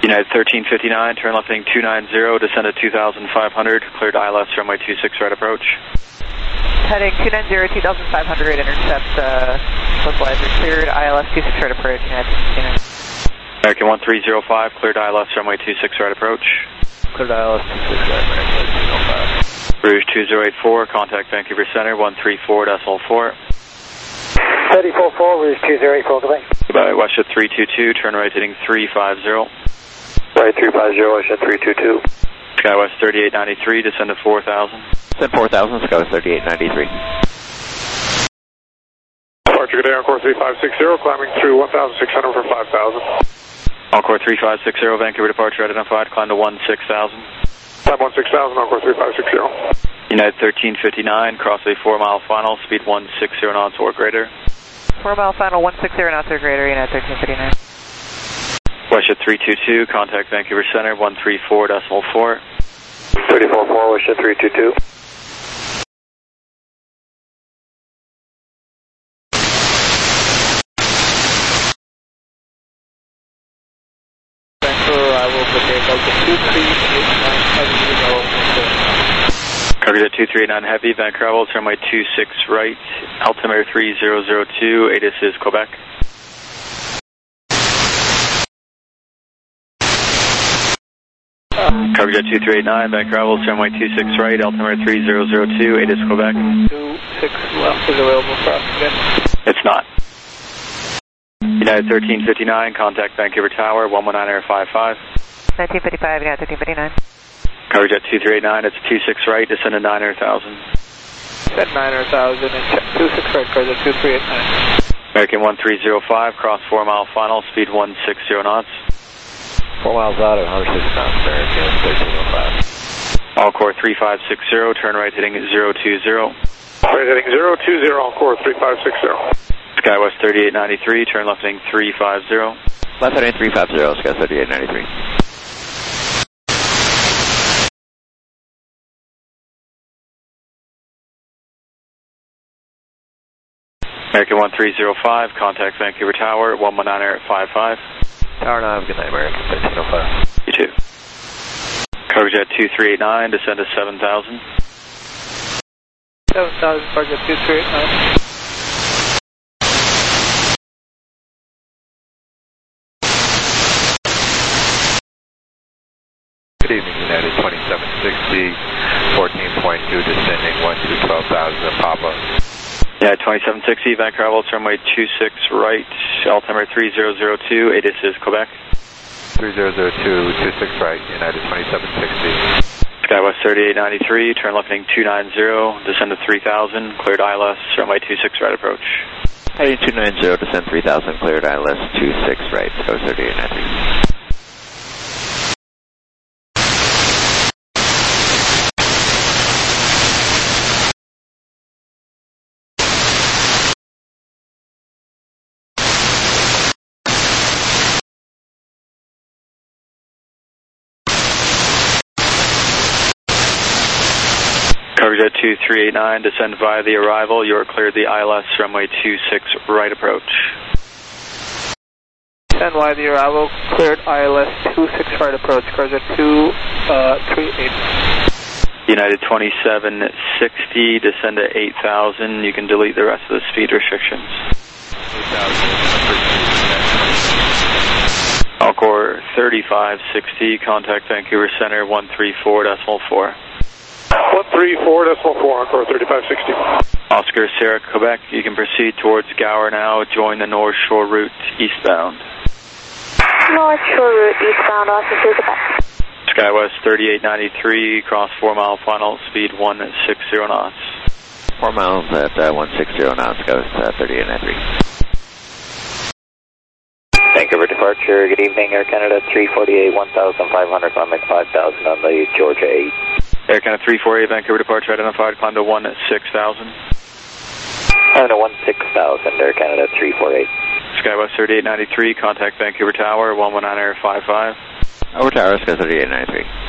United 1359, turn left heading 290, descend at 2,500, cleared ILS runway 26 right approach. Heading 290, 2,500, intercept localizer cleared, ILS 26 right approach, United 1359. American 1305, cleared ILS runway 26 right approach. Cleared ILS 26 right, American 1305. Rouge 2084, contact Vancouver Center 134.4. 34-4, Rouge 2084, goodbye. Goodbye, Westjet 322, turn right heading 350. Right, 350, Westjet 322. SkyWest 3893, descend to 4,000. Descend 4,000, SkyWest 3893. Departure, good day, Encore 3560, climbing through 1,600 for 5,000. Encore 3560, Vancouver departure identified, climb to 16,000. Climb 16,000, Encore 3560. United 1359, cross a 4-mile final, speed 160 knots or greater. 4-mile final, 160 knots or greater, United 1359. Westjet 322, contact Vancouver Center 134.4. 34-4, Westjet 322. Cargo 2389 Heavy, Vancouver Travel, runway 26 right, altimeter 3002, ATIS is Quebec. Cargo 2389, Vancouver Travel, runway 26 right, altimeter 3002, ATIS Quebec. 26 left is available for us again. It's not. United 1359, contact Vancouver Tower, 119 Air 55. 1955, United 1359. Cargo Jet 2389, it's 26 right, descend to 900,000. Descend 900,000 and check 26 right, Cargo 2389. American 1305, cross 4-mile final, speed 160 knots. 4 miles out at 160 knots, American 1305. Encore 3560, turn right heading 020. Right heading 020, Encore 3560. SkyWest 3893, turn left heading 350. Left heading 350, SkyWest 3893. American 1305, contact Vancouver Tower, 119 Air 55. Tower 9, good night, American 1305. You too. Cargo Jet 2389, descend to 7,000. 7,000, Cargo Jet 2389. Good evening, United 2760, 14.2, descending 1 to 12,000, Papa. Yeah, 2760, Vancouver Travel, runway 26 right, altimeter 3002, ATIS is Quebec. 3002, 26 right, United 2760. SkyWest 3893, turn left heading 290, descend to 3,000, cleared ILS, runway 26 right approach. Heading 290, descend 3,000, cleared ILS 26 right, SkyWest 3893. Cargo Jet 2389, descend via the arrival. You are cleared the ILS runway 26 right approach. Descend via the arrival, cleared ILS 26 right approach, Cargo Jet 238. United 2760, descend to 8,000. You can delete the rest of the speed restrictions. 8,000. Encore 3560, contact Vancouver Center 134.4. 134.4, Encore 3560. Oscar Sierra, Quebec, you can proceed towards Gower now, join the North Shore route eastbound. North Shore route eastbound, Oscar Sierra, Quebec. SkyWest 3893, cross 4-mile final, speed 160 knots. 4 miles at 160 knots, SkyWest 3893. Vancouver departure, good evening, Air Canada 348, 1,500, climbing 5,000 on the Georgia 8. Air Canada 348, Vancouver departure identified, climb to 16,000. Climb to 16,000, Air Canada 348. SkyWest 3893, contact Vancouver Tower, 119 Air 55. Over Tower, SkyWest 3893.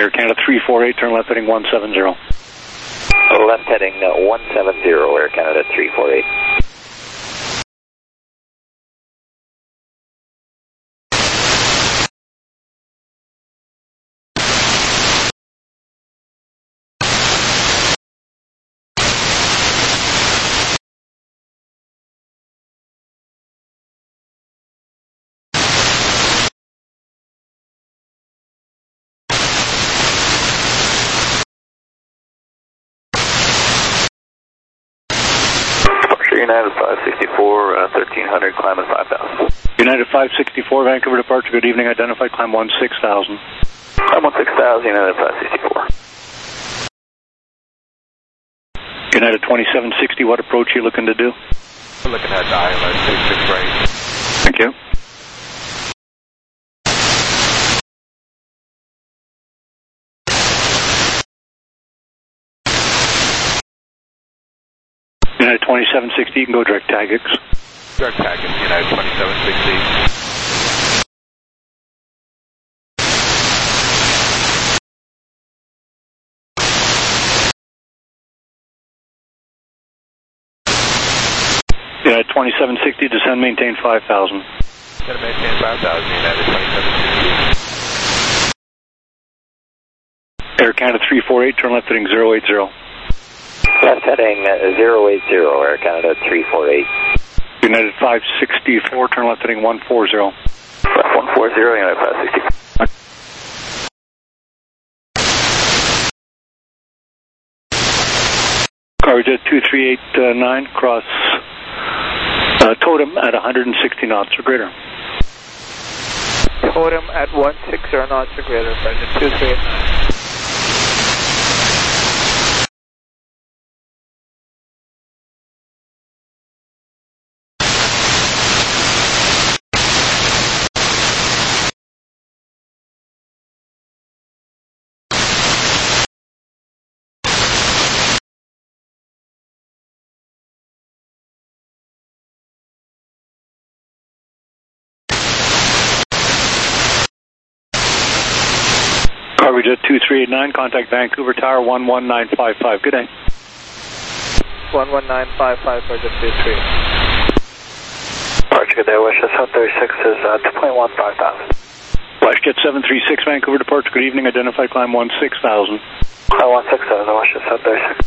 Air Canada 348, turn left heading 170. Left heading 170, Air Canada 348. United 564, 1300, climb at 5,000. United 564, Vancouver departure, good evening, identified, climb 16,000. Climb 16,000, United 564. United 2760, what approach are you looking to do? We're looking at the ILS 66 right. Thank you. United 2760, you can go direct TAGX. Direct TAGX, United 2760. United 2760, descend, maintain 5,000. Going to maintain 5,000, United 2760. Air Canada 348, turn left heading 080. Left heading 080, Air Canada 348. United 564, turn left heading 140. Left 140, United 564. Cargo 2389, cross Totem at 160 knots or greater. Totem at 160 knots or greater, President 2389. Cargo 2389, contact Vancouver Tower 11955. Good day. 11955 for the 23. Departure, good day. WestJet 736 is 2.1 5,000. WestJet 736, Vancouver departure, good evening, identified, climb 16,000. Climb 16,000, WestJet 736.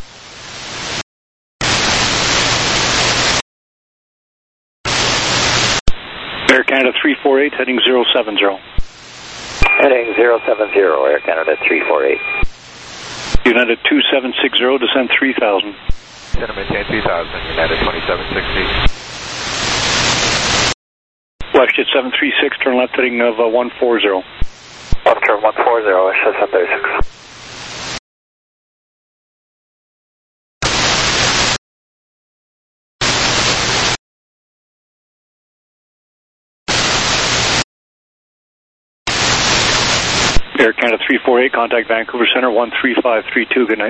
Air Canada 348, heading 070. Heading 070, Air Canada 348. United 2760, descend 3,000. Going to maintain 3,000, United 2760. WestJet 736, turn left heading of 140. Left turn 140, WestJet 736. Air Canada 348, contact Vancouver Center 13532, good night.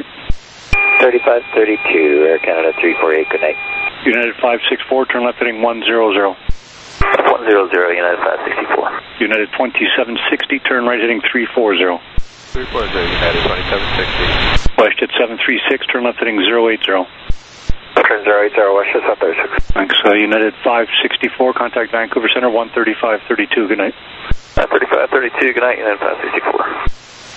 3532, Air Canada 348, good night. United 564, turn left heading 100. 100, United 564. United 2760, turn right heading 340. 340, United 2760. WestJet 736, turn left heading 080. Turn 080, WestJet 736. Thanks. United 564, contact Vancouver Center 13532, good night. 3532, good night, United 564.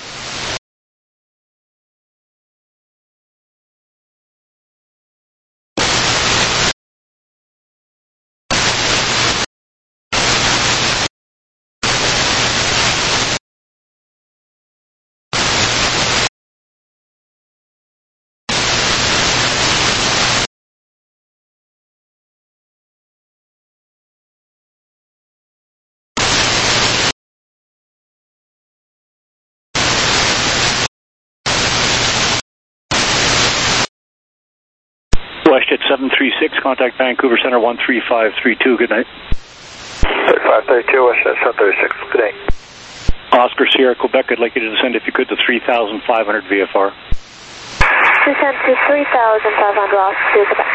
WestJet 736, contact Vancouver Center 13532, good night. 3532, WestJet 736, good night. Oscar Sierra, Quebec, I'd like you to descend if you could to 3,500 VFR. Descend to 3,500, Oscar Sierra, Quebec.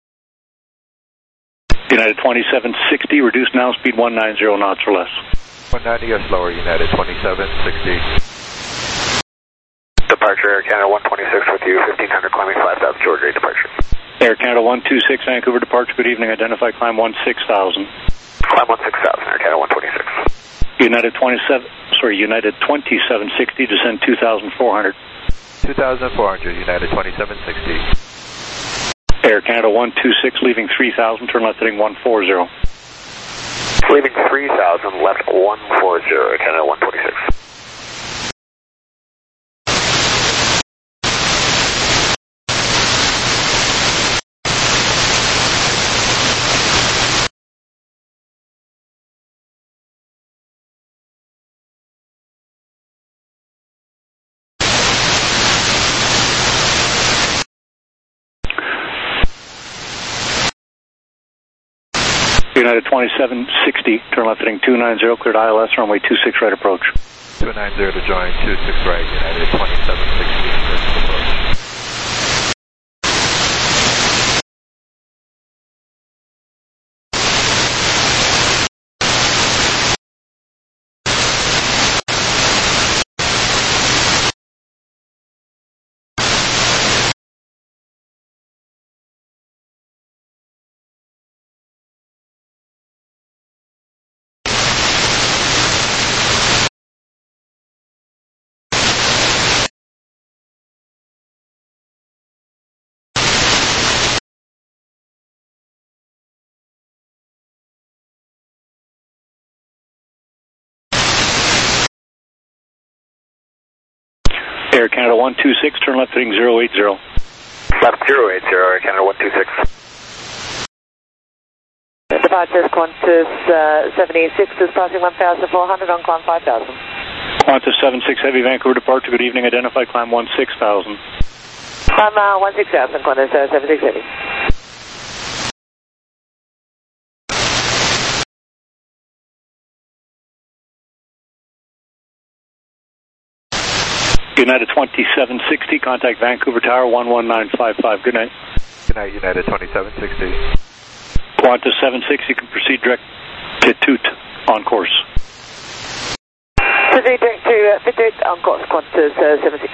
United 2760, reduce now speed 190 knots or less. 190 or slower, United 2760. Departure Air Canada 126 with you, 1500 climbing 5000, Georgia 8 departure. Air Canada 126, Vancouver departure, good evening, identify climb 16,000. Climb 16,000, Air Canada 126. United 2760, descend 2,400. 2,400, United 2760. Air Canada 126, leaving 3,000, turn left heading 140. Leaving 3,000, left 140, Air Canada 126. United 2760, turn left heading 290, cleared ILS, runway 26 right approach. 290 to join, 26 right, United 2760, approach. Air Canada 126, turn left heading 080. Left 080, Air Canada 126. Departure Qantas 786 is passing 1,400 on climb 5,000. Qantas 76 Heavy, Vancouver departure, good evening, identify climb 16,000. Climb 16,000, Qantas 76 Heavy. United 2760, contact Vancouver Tower 11955. Good night. Good night, United 2760. Qantas 76, you can proceed direct to Toot on course. Proceed direct to Toot on course, Qantas 76.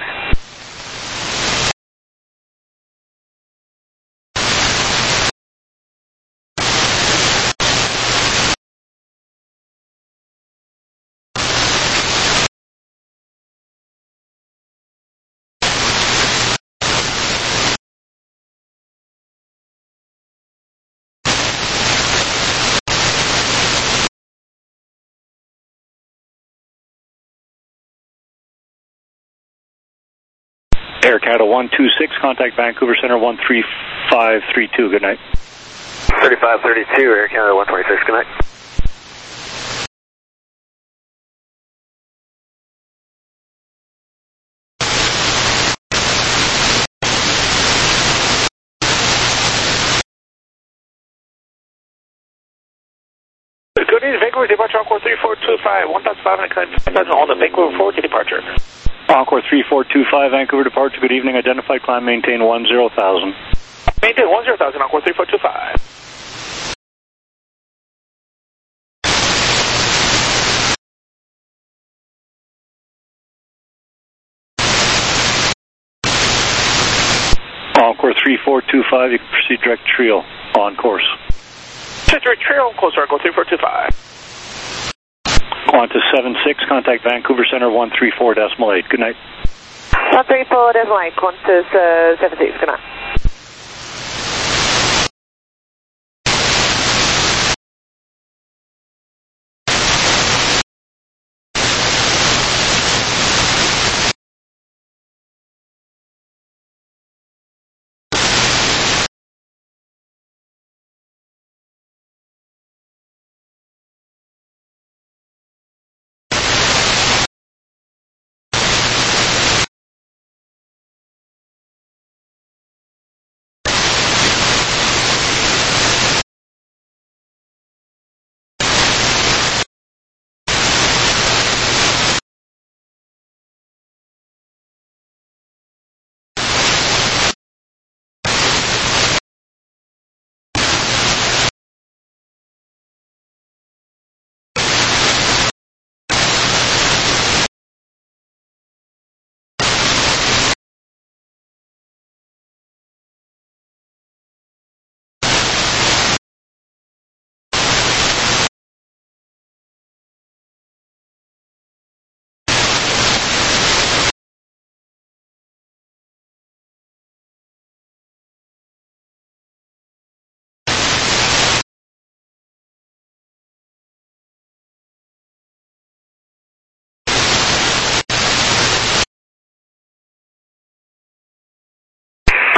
Air Canada 126, contact Vancouver Center 13532. Good night. 3532, Air Canada 126. Good night. Good evening, Vancouver departure, Encore 3425, 1,500 climb 5,000 on the Vancouver forward to departure. Encore 3425, Vancouver departure, good evening, identified climb, maintain 10,000. Maintain 10,000, Encore 3425. Encore 3425, you can proceed direct Trio on course. Direct Trio on course, Encore 3425. Qantas 76, contact Vancouver Center 134.8. Good night. 134.8, Qantas 76, good night.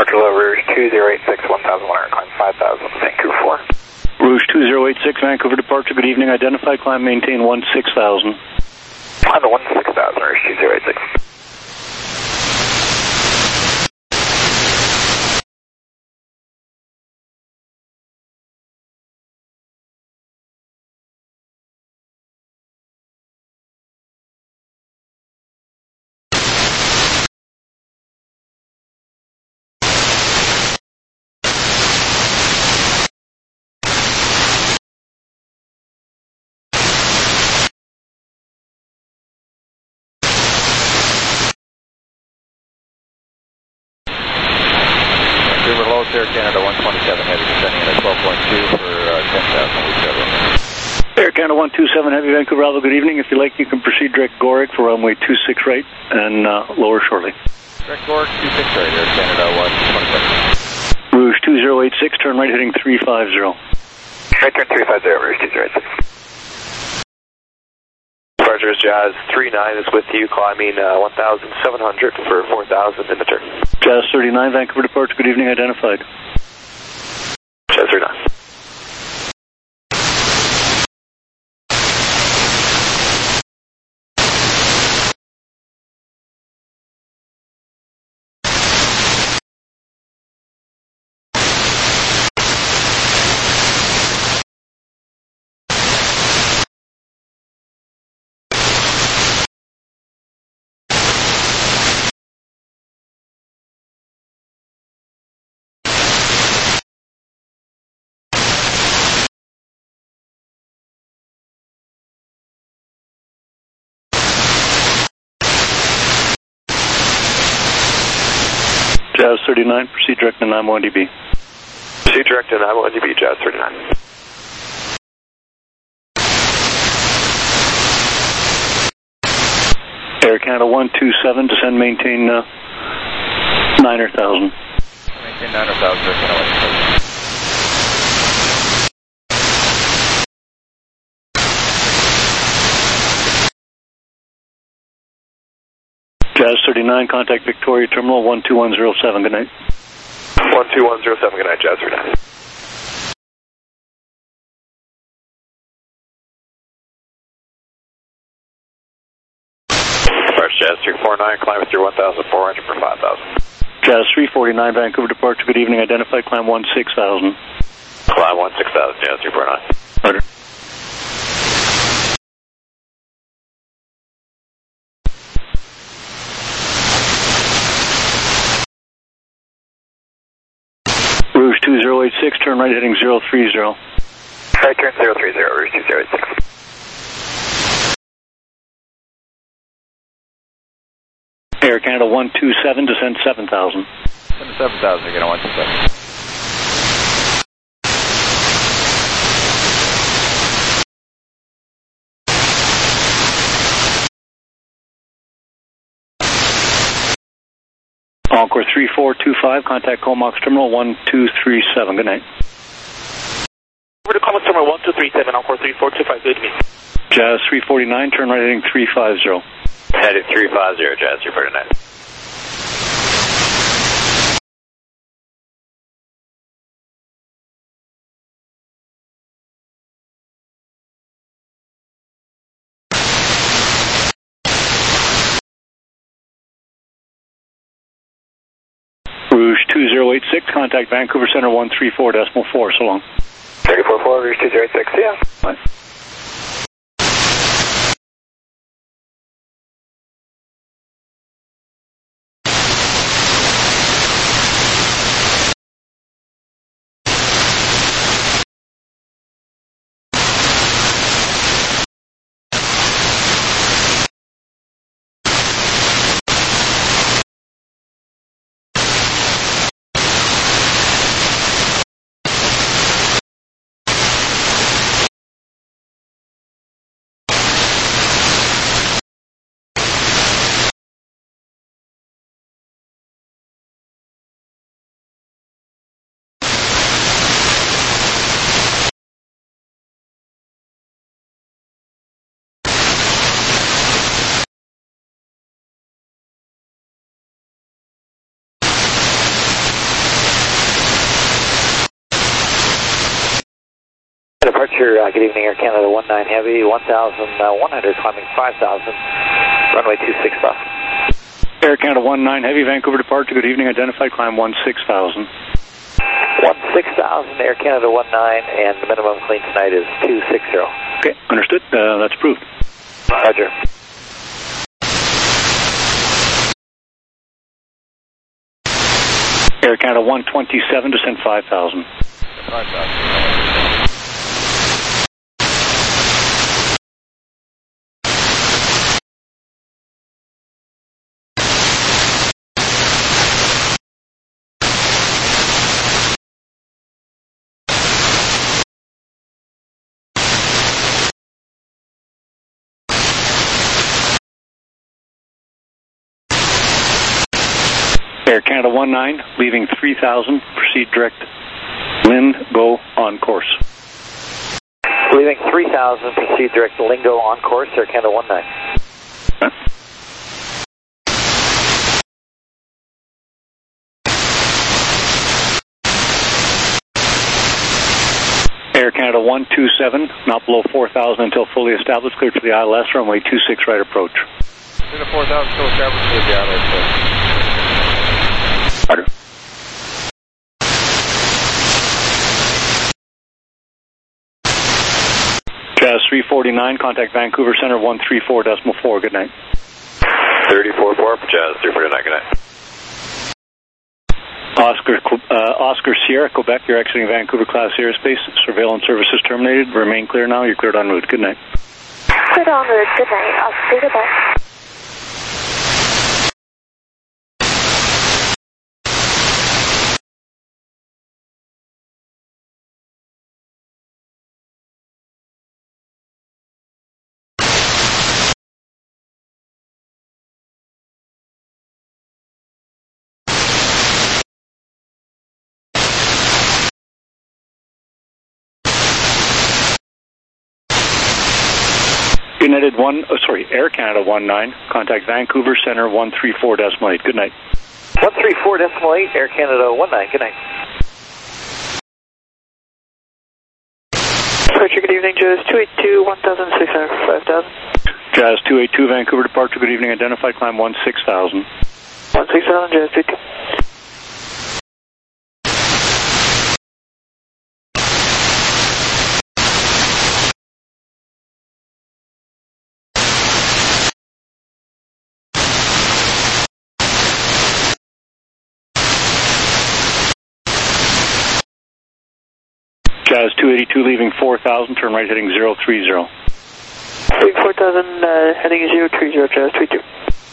Park Hello, Rouge 2086, 1001, climb 5000, Vancouver 4. Rouge 2086, Vancouver departure, good evening, identify, climb, maintain 16,000. Climb 16,000, Rouge 2086. Vancouver Low, Air Canada 127 Heavy, descending at 12.2 for 10,000. Air Canada 127 Heavy, Vancouver Bravo, good evening. If you like, you can proceed direct Gorick for runway 26 right and lower shortly. Direct Gorick 26 right, Air Canada 127. Rouge 2086, turn right heading 350. Right turn 350, Rouge 2086. Departures Jazz 39 is with you, climbing 1,700 for 4,000 in the turn. Jazz 39, Vancouver departure, good evening, identified. Jazz 39. Jazz 39, proceed direct to 91 dB. Proceed direct to 91 dB, Jazz 39. Air Canada 127, descend, maintain 9,000. Maintain 9,000, Air Canada 127. Jazz 39, contact Victoria Terminal 12107, good night. 12107, good night, Jazz 39. Departure Jazz 349, climb through 1,400 for 5,000. Jazz 349, Vancouver departure, good evening, identify, climb 16,000. Climb 16,000, Jazz 349. Roger. Rouge 2086, turn right heading 030. Right turn 030, Rouge 2086. Air Canada 127, descend 7,000. Descend 7,000, you're going to 127. Encore 3425, contact Comox Terminal 1237, good night. Over to Comox Terminal 1237, Encore 3425, good evening. Jazz 349, turn right heading 350. Headed 350, Jazz 349. Rouge 2086, contact Vancouver Center 134.4, so long. 344, Rouge 2086, yeah. Bye. Departure, good evening, Air Canada 19 Heavy, 1,100, climbing 5,000, runway 26 left. Air Canada 19 Heavy, Vancouver departure, good evening, identified, climb 16,000. 16,000, Air Canada 19, and the minimum clean tonight is 260. Okay, understood, that's approved. Roger. Air Canada 127, descend 5,000. 5,000. Air Canada 19, leaving 3,000, proceed direct, Lynn, go on course. Leaving 3,000, proceed direct to Lingo on course, Air Canada 19. Okay. Air Canada 127, not below 4,000 until fully established, cleared for the ILS, runway 26 right approach. Clear to 4,000, still established, clear for the ILS. Roger. Jazz 349, contact Vancouver Center 134.4. Good night. 34-4, Jazz 349, good night. Oscar Sierra, Quebec, you're exiting Vancouver class airspace. Surveillance services terminated. Remain clear now. You're cleared en route. Good night. Cleared en route. Good night. Oscar, goodbye. Air Canada 19, contact Vancouver Center 134.8. Good night. 134.8, Air Canada 19, good night. Departure, good evening, Jazz 282, 1,600, 5,000. Jazz 282, Vancouver departure, good evening, identified, climb 16,000. 16,000, Jazz 282. Jazz 282, leaving 4,000, turn right heading 030. Leaving 4,000, heading 030, Jazz 282.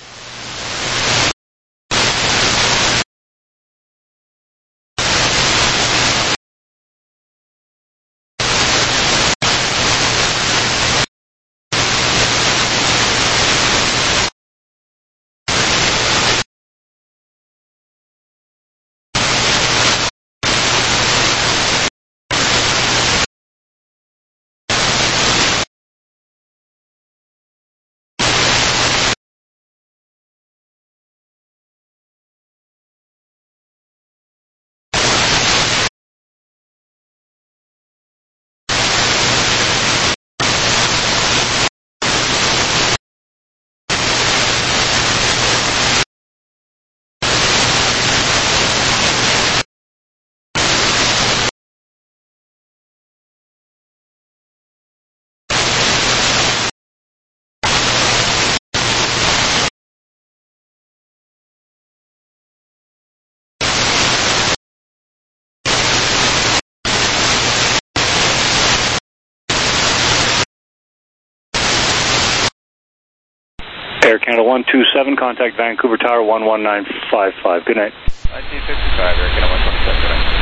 Air Canada 127, contact Vancouver Tower 11955. Good night. 1955, Air Canada 127, good night.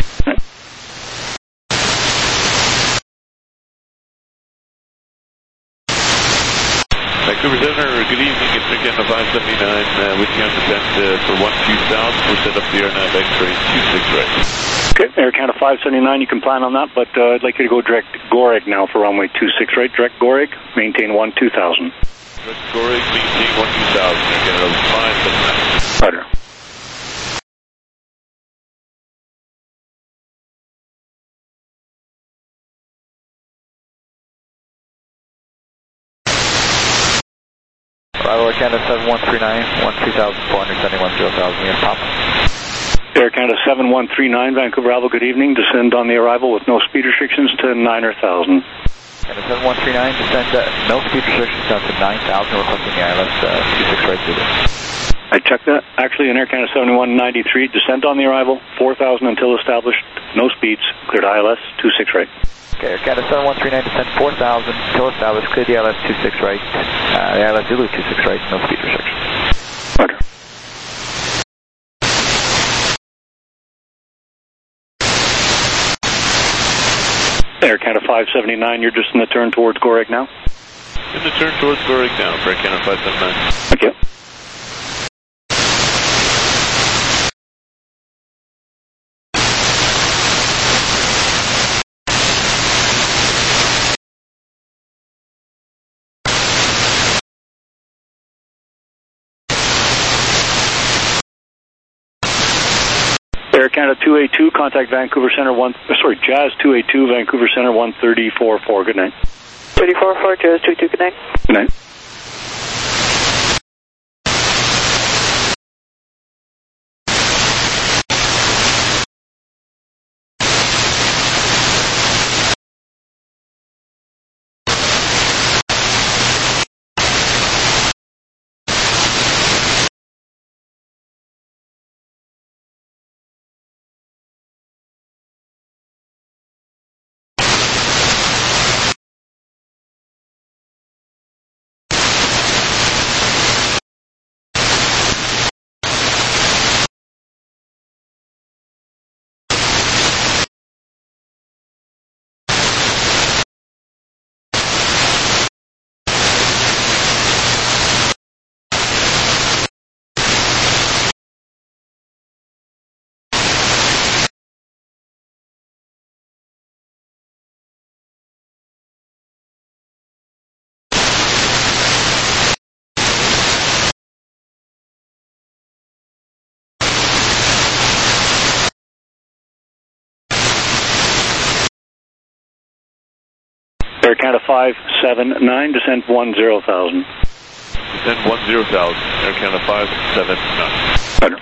Vancouver Center, good evening. It's again the 579 with you on descent for 12 south. We'll set up the AirNav X-ray 26 right. Okay, Air Canada 579, you can plan on that, but I'd like you to go direct Goreg now for runway 26 right. Direct Goreg, maintain 12000. Direct Goreg, maintain 12000. Air Canada 579. Roger. Bravo, Air Canada 7139, 13,400, sending 10,000, we have Papa. Air Canada 7139, Vancouver Bravo, good evening. Descend on the arrival with no speed restrictions to 9,000. Canada 7139, descend no speed restrictions down to 9,000, requesting the ILS 26 right Zulu. I checked that. Actually, in Air Canada 7193, descend on the arrival, 4,000 until established, no speeds, cleared ILS 26 right. Okay, Air Canada 7139, descend 4,000 until established, clear the ILS 26 right, the ILS Zulu 26 right, no speed restrictions. Roger. Air Canada 579, you're just in the turn towards Goreg now? In the turn towards Goreg now, for Air Canada 579. Thank you. Air Canada 282, contact Vancouver Center Jazz 282, Vancouver Center 134.4. Good night. 34.4, Jazz 22, good night. Good night. Air Canada 579, descend 10,000. Descend 10,000, Air Canada 579. Better.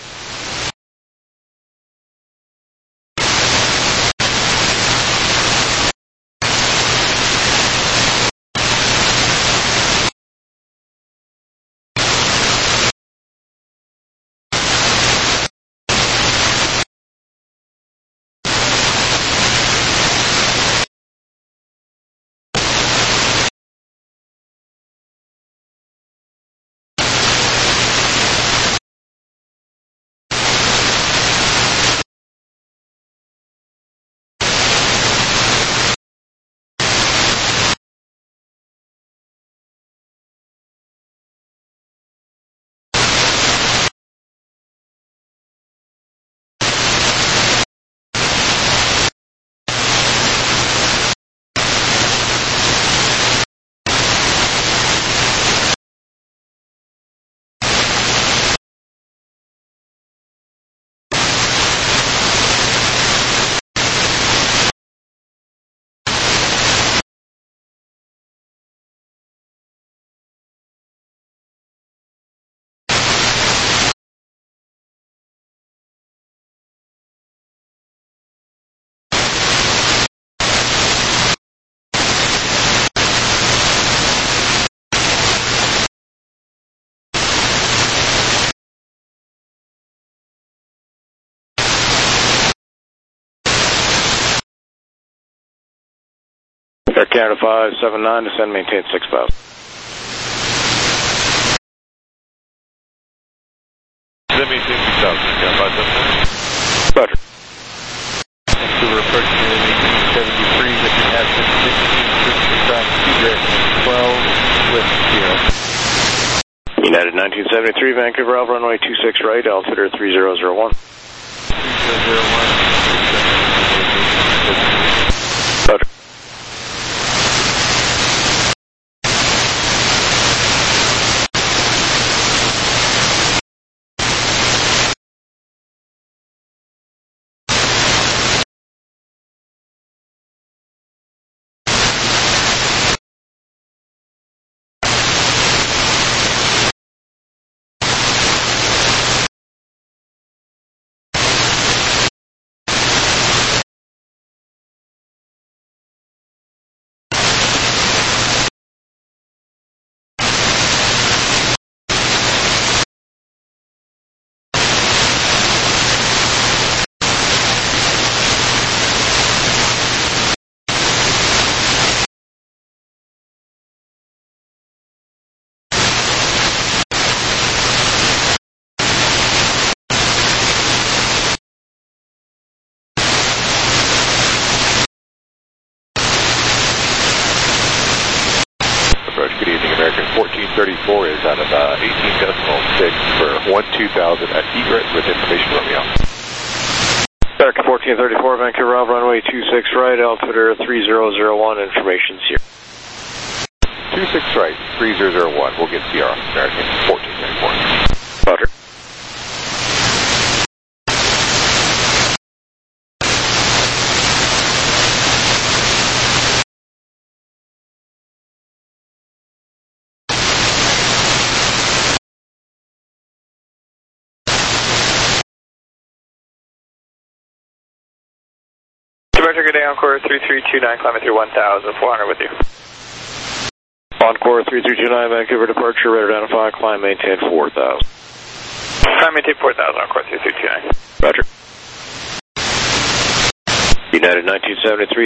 Air Canada 579, descend, maintain 6,000. Descend, maintain 6,000, Air Canada 579. Roger. Vancouver approaching at 1873, that you have 16 track 2 with 0. United 1973, Vancouver Alpha, runway 26 right, altimeter 3001. 3001. Roger. 1434 is out of 18.6 for 12,000 at Egret with information Romeo. American 1434, Vancouver Rob, runway 26 right, altimeter 3001, information's here. 26 right, 3001, we'll get CR, American 1434. Roger. Good day, Encore 3329, climbing through 1,400 with you. Encore 3329, Vancouver departure, radar identify, climb maintain 4,000. Climb maintain 4,000, Encore 3329. Roger. United 1973.